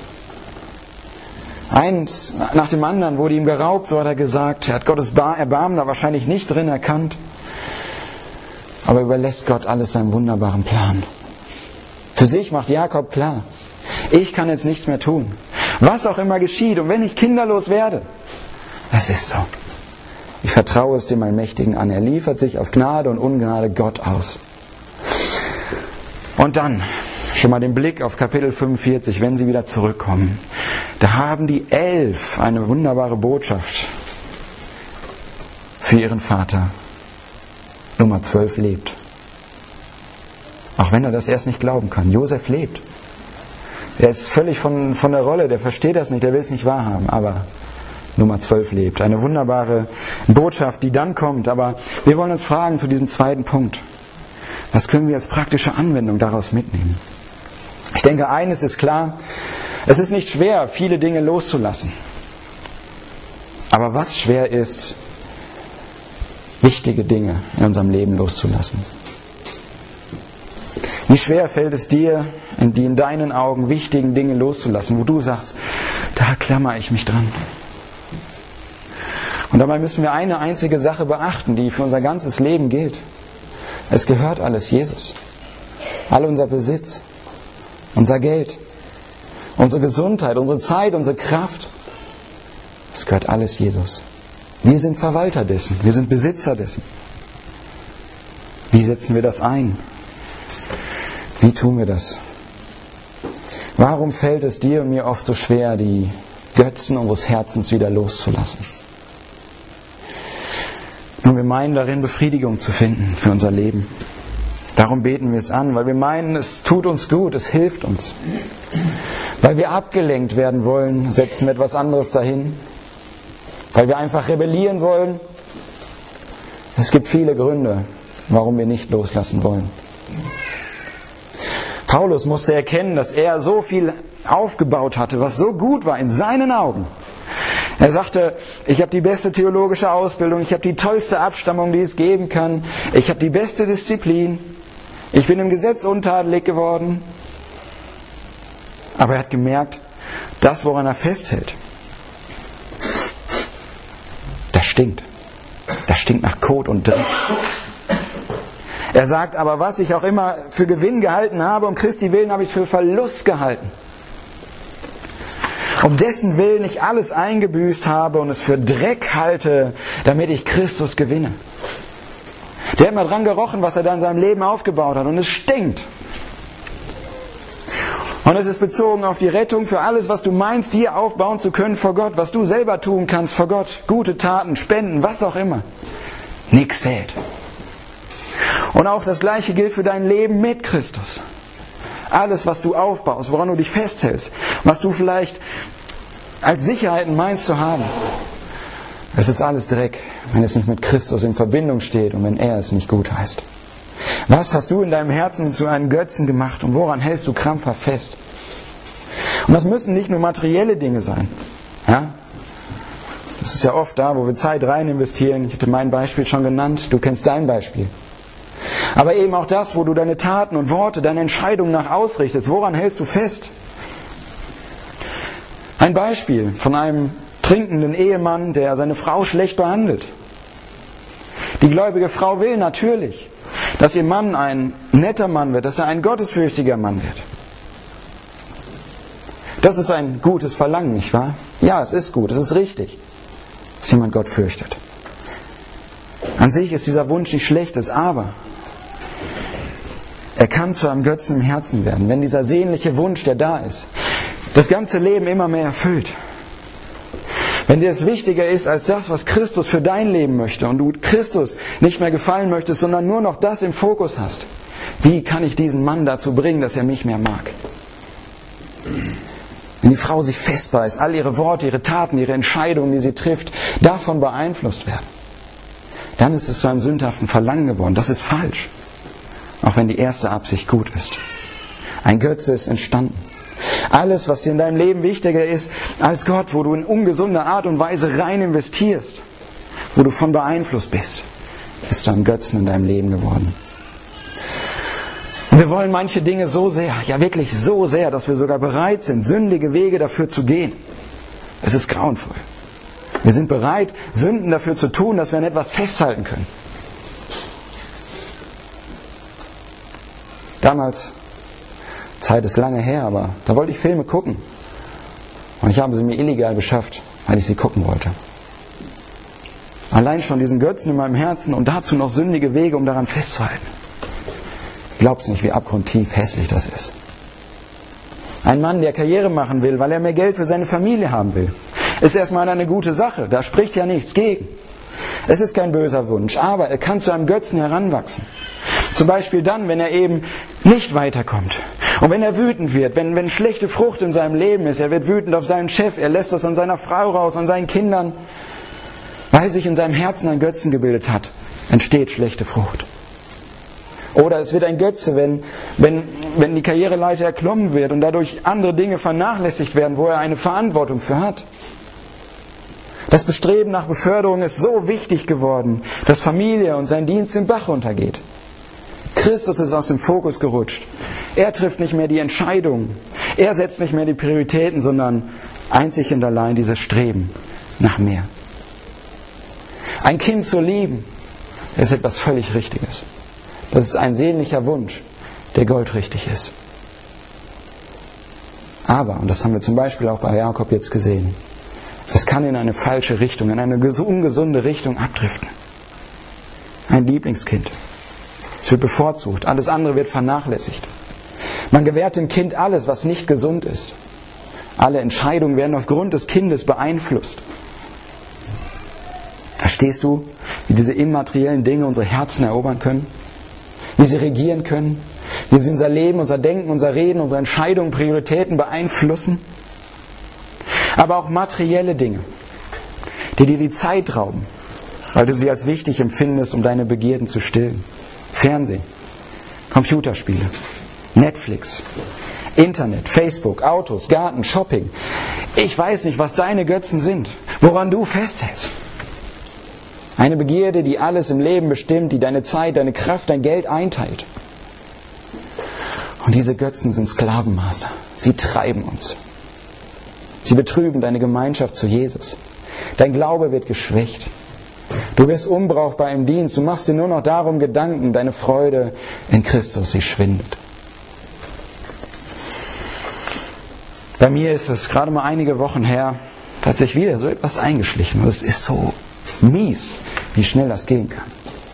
Eins nach dem anderen wurde ihm geraubt, so hat er gesagt. Er hat Gottes Erbarmen da wahrscheinlich nicht drin erkannt. Aber überlässt Gott alles seinem wunderbaren Plan. Für sich macht Jakob klar, ich kann jetzt nichts mehr tun. Was auch immer geschieht und wenn ich kinderlos werde, das ist so. Ich vertraue es dem Allmächtigen an. Er liefert sich auf Gnade und Ungnade Gott aus. Und dann schon mal den Blick auf Kapitel fünfundvierzig, wenn sie wieder zurückkommen. Da haben die Elf eine wunderbare Botschaft für ihren Vater. Nummer zwölf lebt. Auch wenn er das erst nicht glauben kann. Josef lebt. Er ist völlig von, von der Rolle, der versteht das nicht, der will es nicht wahrhaben. Aber Nummer zwölf lebt. Eine wunderbare Botschaft, die dann kommt. Aber wir wollen uns fragen zu diesem zweiten Punkt. Was können wir als praktische Anwendung daraus mitnehmen? Ich denke, eines ist klar. Es ist nicht schwer, viele Dinge loszulassen. Aber was schwer ist, wichtige Dinge in unserem Leben loszulassen. Wie schwer fällt es dir, die in deinen Augen wichtigen Dinge loszulassen, wo du sagst, da klammer ich mich dran. Und dabei müssen wir eine einzige Sache beachten, die für unser ganzes Leben gilt. Es gehört alles Jesus. All unser Besitz, unser Geld, unsere Gesundheit, unsere Zeit, unsere Kraft. Es gehört alles Jesus. Wir sind Verwalter dessen, wir sind Besitzer dessen. Wie setzen wir das ein? Wie tun wir das? Warum fällt es dir und mir oft so schwer, die Götzen unseres Herzens wieder loszulassen? Nun, wir meinen darin, Befriedigung zu finden für unser Leben. Darum beten wir es an, weil wir meinen, es tut uns gut, es hilft uns. Weil wir abgelenkt werden wollen, setzen wir etwas anderes dahin. Weil wir einfach rebellieren wollen. Es gibt viele Gründe, warum wir nicht loslassen wollen. Paulus musste erkennen, dass er so viel aufgebaut hatte, was so gut war in seinen Augen. Er sagte, ich habe die beste theologische Ausbildung, ich habe die tollste Abstammung, die es geben kann, ich habe die beste Disziplin, Ich bin im Gesetz untadelig geworden. Aber er hat gemerkt, das, woran er festhält, das stinkt. Das stinkt nach Kot und Dreck. Er sagt, aber was ich auch immer für Gewinn gehalten habe, um Christi willen habe ich es für Verlust gehalten. Um dessen Willen ich alles eingebüßt habe und es für Dreck halte, damit ich Christus gewinne. Der hat mal dran gerochen, was er da in seinem Leben aufgebaut hat, und es stinkt. Und es ist bezogen auf die Rettung für alles, was du meinst, hier aufbauen zu können vor Gott, was du selber tun kannst vor Gott, gute Taten, Spenden, was auch immer. Nix zählt. Und auch das Gleiche gilt für dein Leben mit Christus. Alles, was du aufbaust, woran du dich festhältst, was du vielleicht als Sicherheiten meinst zu haben, es ist alles Dreck, wenn es nicht mit Christus in Verbindung steht und wenn er es nicht gut heißt. Was hast du in deinem Herzen zu einem Götzen gemacht und woran hältst du krampfhaft fest? Und das müssen nicht nur materielle Dinge sein. Ja? Das ist ja oft da, wo wir Zeit rein investieren. Ich hatte mein Beispiel schon genannt, du kennst dein Beispiel. Aber eben auch das, wo du deine Taten und Worte, deine Entscheidungen nach ausrichtest. Woran hältst du fest? Ein Beispiel von einem trinkenden Ehemann, der seine Frau schlecht behandelt. Die gläubige Frau will natürlich, dass ihr Mann ein netter Mann wird, dass er ein gottesfürchtiger Mann wird. Das ist ein gutes Verlangen, nicht wahr? Ja, es ist gut, es ist richtig, dass jemand Gott fürchtet. An sich ist dieser Wunsch nicht Schlechtes, aber er kann zu einem Götzen im Herzen werden, wenn dieser sehnliche Wunsch, der da ist, das ganze Leben immer mehr erfüllt. Wenn dir es wichtiger ist als das, was Christus für dein Leben möchte und du Christus nicht mehr gefallen möchtest, sondern nur noch das im Fokus hast, wie kann ich diesen Mann dazu bringen, dass er mich mehr mag? Wenn die Frau sich festbeißt, all ihre Worte, ihre Taten, ihre Entscheidungen, die sie trifft, davon beeinflusst werden, dann ist es zu einem sündhaften Verlangen geworden. Das ist falsch, auch wenn die erste Absicht gut ist. Ein Götze ist entstanden. Alles, was dir in deinem Leben wichtiger ist als Gott, wo du in ungesunder Art und Weise rein investierst, wo du von beeinflusst bist, ist zu einem Götzen in deinem Leben geworden. Und wir wollen manche Dinge so sehr, ja wirklich so sehr, dass wir sogar bereit sind, sündige Wege dafür zu gehen. Es ist grauenvoll. Wir sind bereit, Sünden dafür zu tun, dass wir an etwas festhalten können. Damals, Zeit ist lange her, aber da wollte ich Filme gucken. Und ich habe sie mir illegal beschafft, weil ich sie gucken wollte. Allein schon diesen Götzen in meinem Herzen und dazu noch sündige Wege, um daran festzuhalten. Glaubst nicht, wie abgrundtief hässlich das ist. Ein Mann, der Karriere machen will, weil er mehr Geld für seine Familie haben will, ist erstmal eine gute Sache. Da spricht ja nichts gegen. Es ist kein böser Wunsch, aber er kann zu einem Götzen heranwachsen. Zum Beispiel dann, wenn er eben nicht weiterkommt. Und wenn er wütend wird, wenn, wenn schlechte Frucht in seinem Leben ist, er wird wütend auf seinen Chef, er lässt das an seiner Frau raus, an seinen Kindern, weil sich in seinem Herzen ein Götzen gebildet hat, entsteht schlechte Frucht. Oder es wird ein Götze, wenn, wenn, wenn die Karriereleiter erklommen wird und dadurch andere Dinge vernachlässigt werden, wo er eine Verantwortung für hat. Das Bestreben nach Beförderung ist so wichtig geworden, dass Familie und sein Dienst im Bach runtergeht. Christus ist aus dem Fokus gerutscht. Er trifft nicht mehr die Entscheidungen. Er setzt nicht mehr die Prioritäten, sondern einzig und allein dieses Streben nach mehr. Ein Kind zu lieben, ist etwas völlig Richtiges. Das ist ein sehnlicher Wunsch, der goldrichtig ist. Aber, und das haben wir zum Beispiel auch bei Jakob jetzt gesehen, es kann in eine falsche Richtung, in eine ungesunde Richtung abdriften. Ein Lieblingskind. Es wird bevorzugt, alles andere wird vernachlässigt. Man gewährt dem Kind alles, was nicht gesund ist. Alle Entscheidungen werden aufgrund des Kindes beeinflusst. Verstehst du, wie diese immateriellen Dinge unsere Herzen erobern können? Wie sie regieren können? Wie sie unser Leben, unser Denken, unser Reden, unsere Entscheidungen, Prioritäten beeinflussen? Aber auch materielle Dinge, die dir die Zeit rauben, weil du sie als wichtig empfindest, um deine Begierden zu stillen. Fernsehen, Computerspiele, Netflix, Internet, Facebook, Autos, Garten, Shopping. Ich weiß nicht, was deine Götzen sind, woran du festhältst. Eine Begierde, die alles im Leben bestimmt, die deine Zeit, deine Kraft, dein Geld einteilt. Und diese Götzen sind Sklavenmaster. Sie treiben uns. Sie betrüben deine Gemeinschaft zu Jesus. Dein Glaube wird geschwächt. Du wirst unbrauchbar im Dienst. Du machst dir nur noch darum Gedanken. Deine Freude in Christus, sie schwindet. Bei mir ist es gerade mal einige Wochen her, da hat sich wieder so etwas eingeschlichen. Und es ist so mies, wie schnell das gehen kann.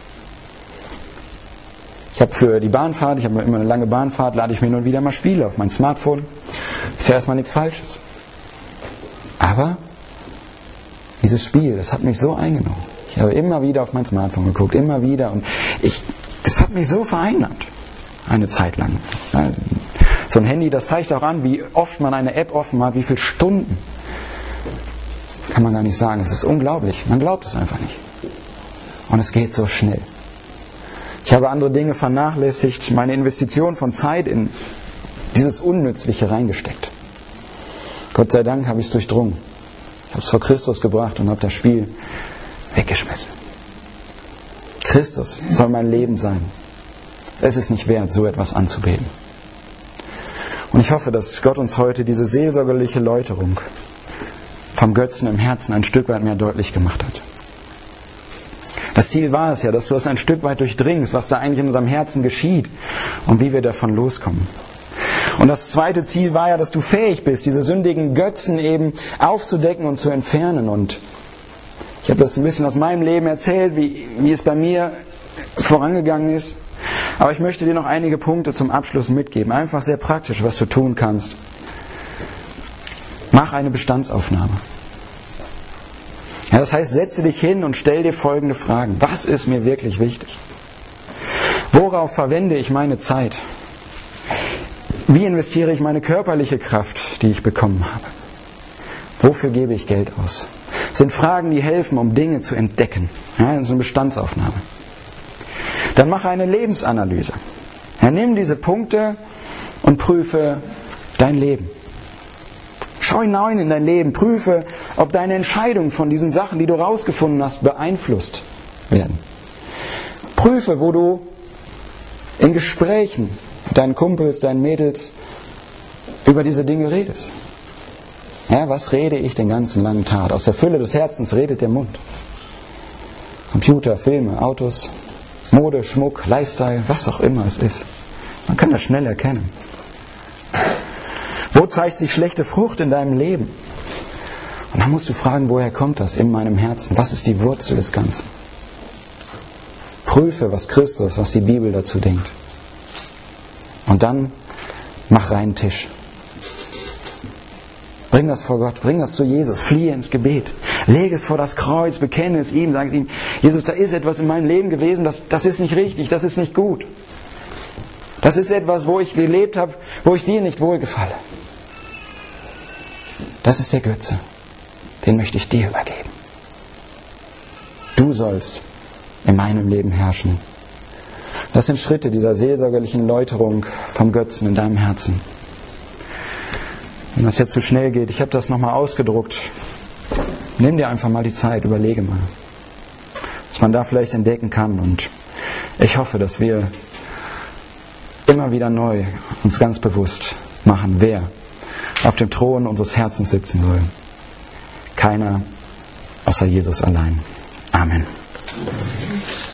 Ich habe für die Bahnfahrt, ich habe immer eine lange Bahnfahrt, lade ich mir nun wieder mal Spiele auf mein Smartphone. Ist ja erstmal nichts Falsches. Aber dieses Spiel, das hat mich so eingenommen. Ich habe immer wieder auf mein Smartphone geguckt, immer wieder. Und ich, das hat mich so vereinnahmt. Eine Zeit lang. So ein Handy, das zeigt auch an, wie oft man eine App offen hat, wie viele Stunden. Kann man gar nicht sagen. Es ist unglaublich. Man glaubt es einfach nicht. Und es geht so schnell. Ich habe andere Dinge vernachlässigt, meine Investition von Zeit in dieses Unnützliche reingesteckt. Gott sei Dank habe ich es durchdrungen. Ich habe es vor Christus gebracht und habe das Spiel weggeschmissen. Christus soll mein Leben sein. Es ist nicht wert, so etwas anzubeten. Und ich hoffe, dass Gott uns heute diese seelsorgerliche Läuterung vom Götzen im Herzen ein Stück weit mehr deutlich gemacht hat. Das Ziel war es ja, dass du das ein Stück weit durchdringst, was da eigentlich in unserem Herzen geschieht und wie wir davon loskommen. Und das zweite Ziel war ja, dass du fähig bist, diese sündigen Götzen eben aufzudecken und zu entfernen. Und ich habe das ein bisschen aus meinem Leben erzählt, wie, wie es bei mir vorangegangen ist. Aber ich möchte dir noch einige Punkte zum Abschluss mitgeben. Einfach sehr praktisch, was du tun kannst. Mach eine Bestandsaufnahme. Ja, das heißt, setze dich hin und stell dir folgende Fragen. Was ist mir wirklich wichtig? Worauf verwende ich meine Zeit? Wie investiere ich meine körperliche Kraft, die ich bekommen habe? Wofür gebe ich Geld aus? Das sind Fragen, die helfen, um Dinge zu entdecken. Ja, das ist eine Bestandsaufnahme. Dann mache eine Lebensanalyse. Ja, nimm diese Punkte und prüfe dein Leben. Schau hinein in dein Leben, prüfe, ob deine Entscheidungen von diesen Sachen, die du rausgefunden hast, beeinflusst werden. Prüfe, wo du in Gesprächen mit deinen Kumpels, deinen Mädels über diese Dinge redest. Ja, was rede ich den ganzen langen Tag? Aus der Fülle des Herzens redet der Mund. Computer, Filme, Autos, Mode, Schmuck, Lifestyle, was auch immer es ist. Man kann das schnell erkennen. Wo zeigt sich schlechte Frucht in deinem Leben? Und dann musst du fragen, woher kommt das in meinem Herzen? Was ist die Wurzel des Ganzen? Prüfe, was Christus, was die Bibel dazu denkt. Und dann mach reinen Tisch. Bring das vor Gott, bring das zu Jesus, fliehe ins Gebet. Lege es vor das Kreuz, bekenne es ihm, sage es ihm, Jesus, da ist etwas in meinem Leben gewesen, das, das ist nicht richtig, das ist nicht gut. Das ist etwas, wo ich gelebt habe, wo ich dir nicht wohlgefalle. Das ist der Götze. Den möchte ich dir übergeben. Du sollst in meinem Leben herrschen. Das sind Schritte dieser seelsorgerlichen Läuterung vom Götzen in deinem Herzen. Wenn das jetzt zu schnell geht, ich habe das nochmal ausgedruckt. Nimm dir einfach mal die Zeit, überlege mal, was man da vielleicht entdecken kann. Und ich hoffe, dass wir immer wieder neu uns ganz bewusst machen, wer auf dem Thron unseres Herzens sitzen soll. Keiner außer Jesus allein. Amen.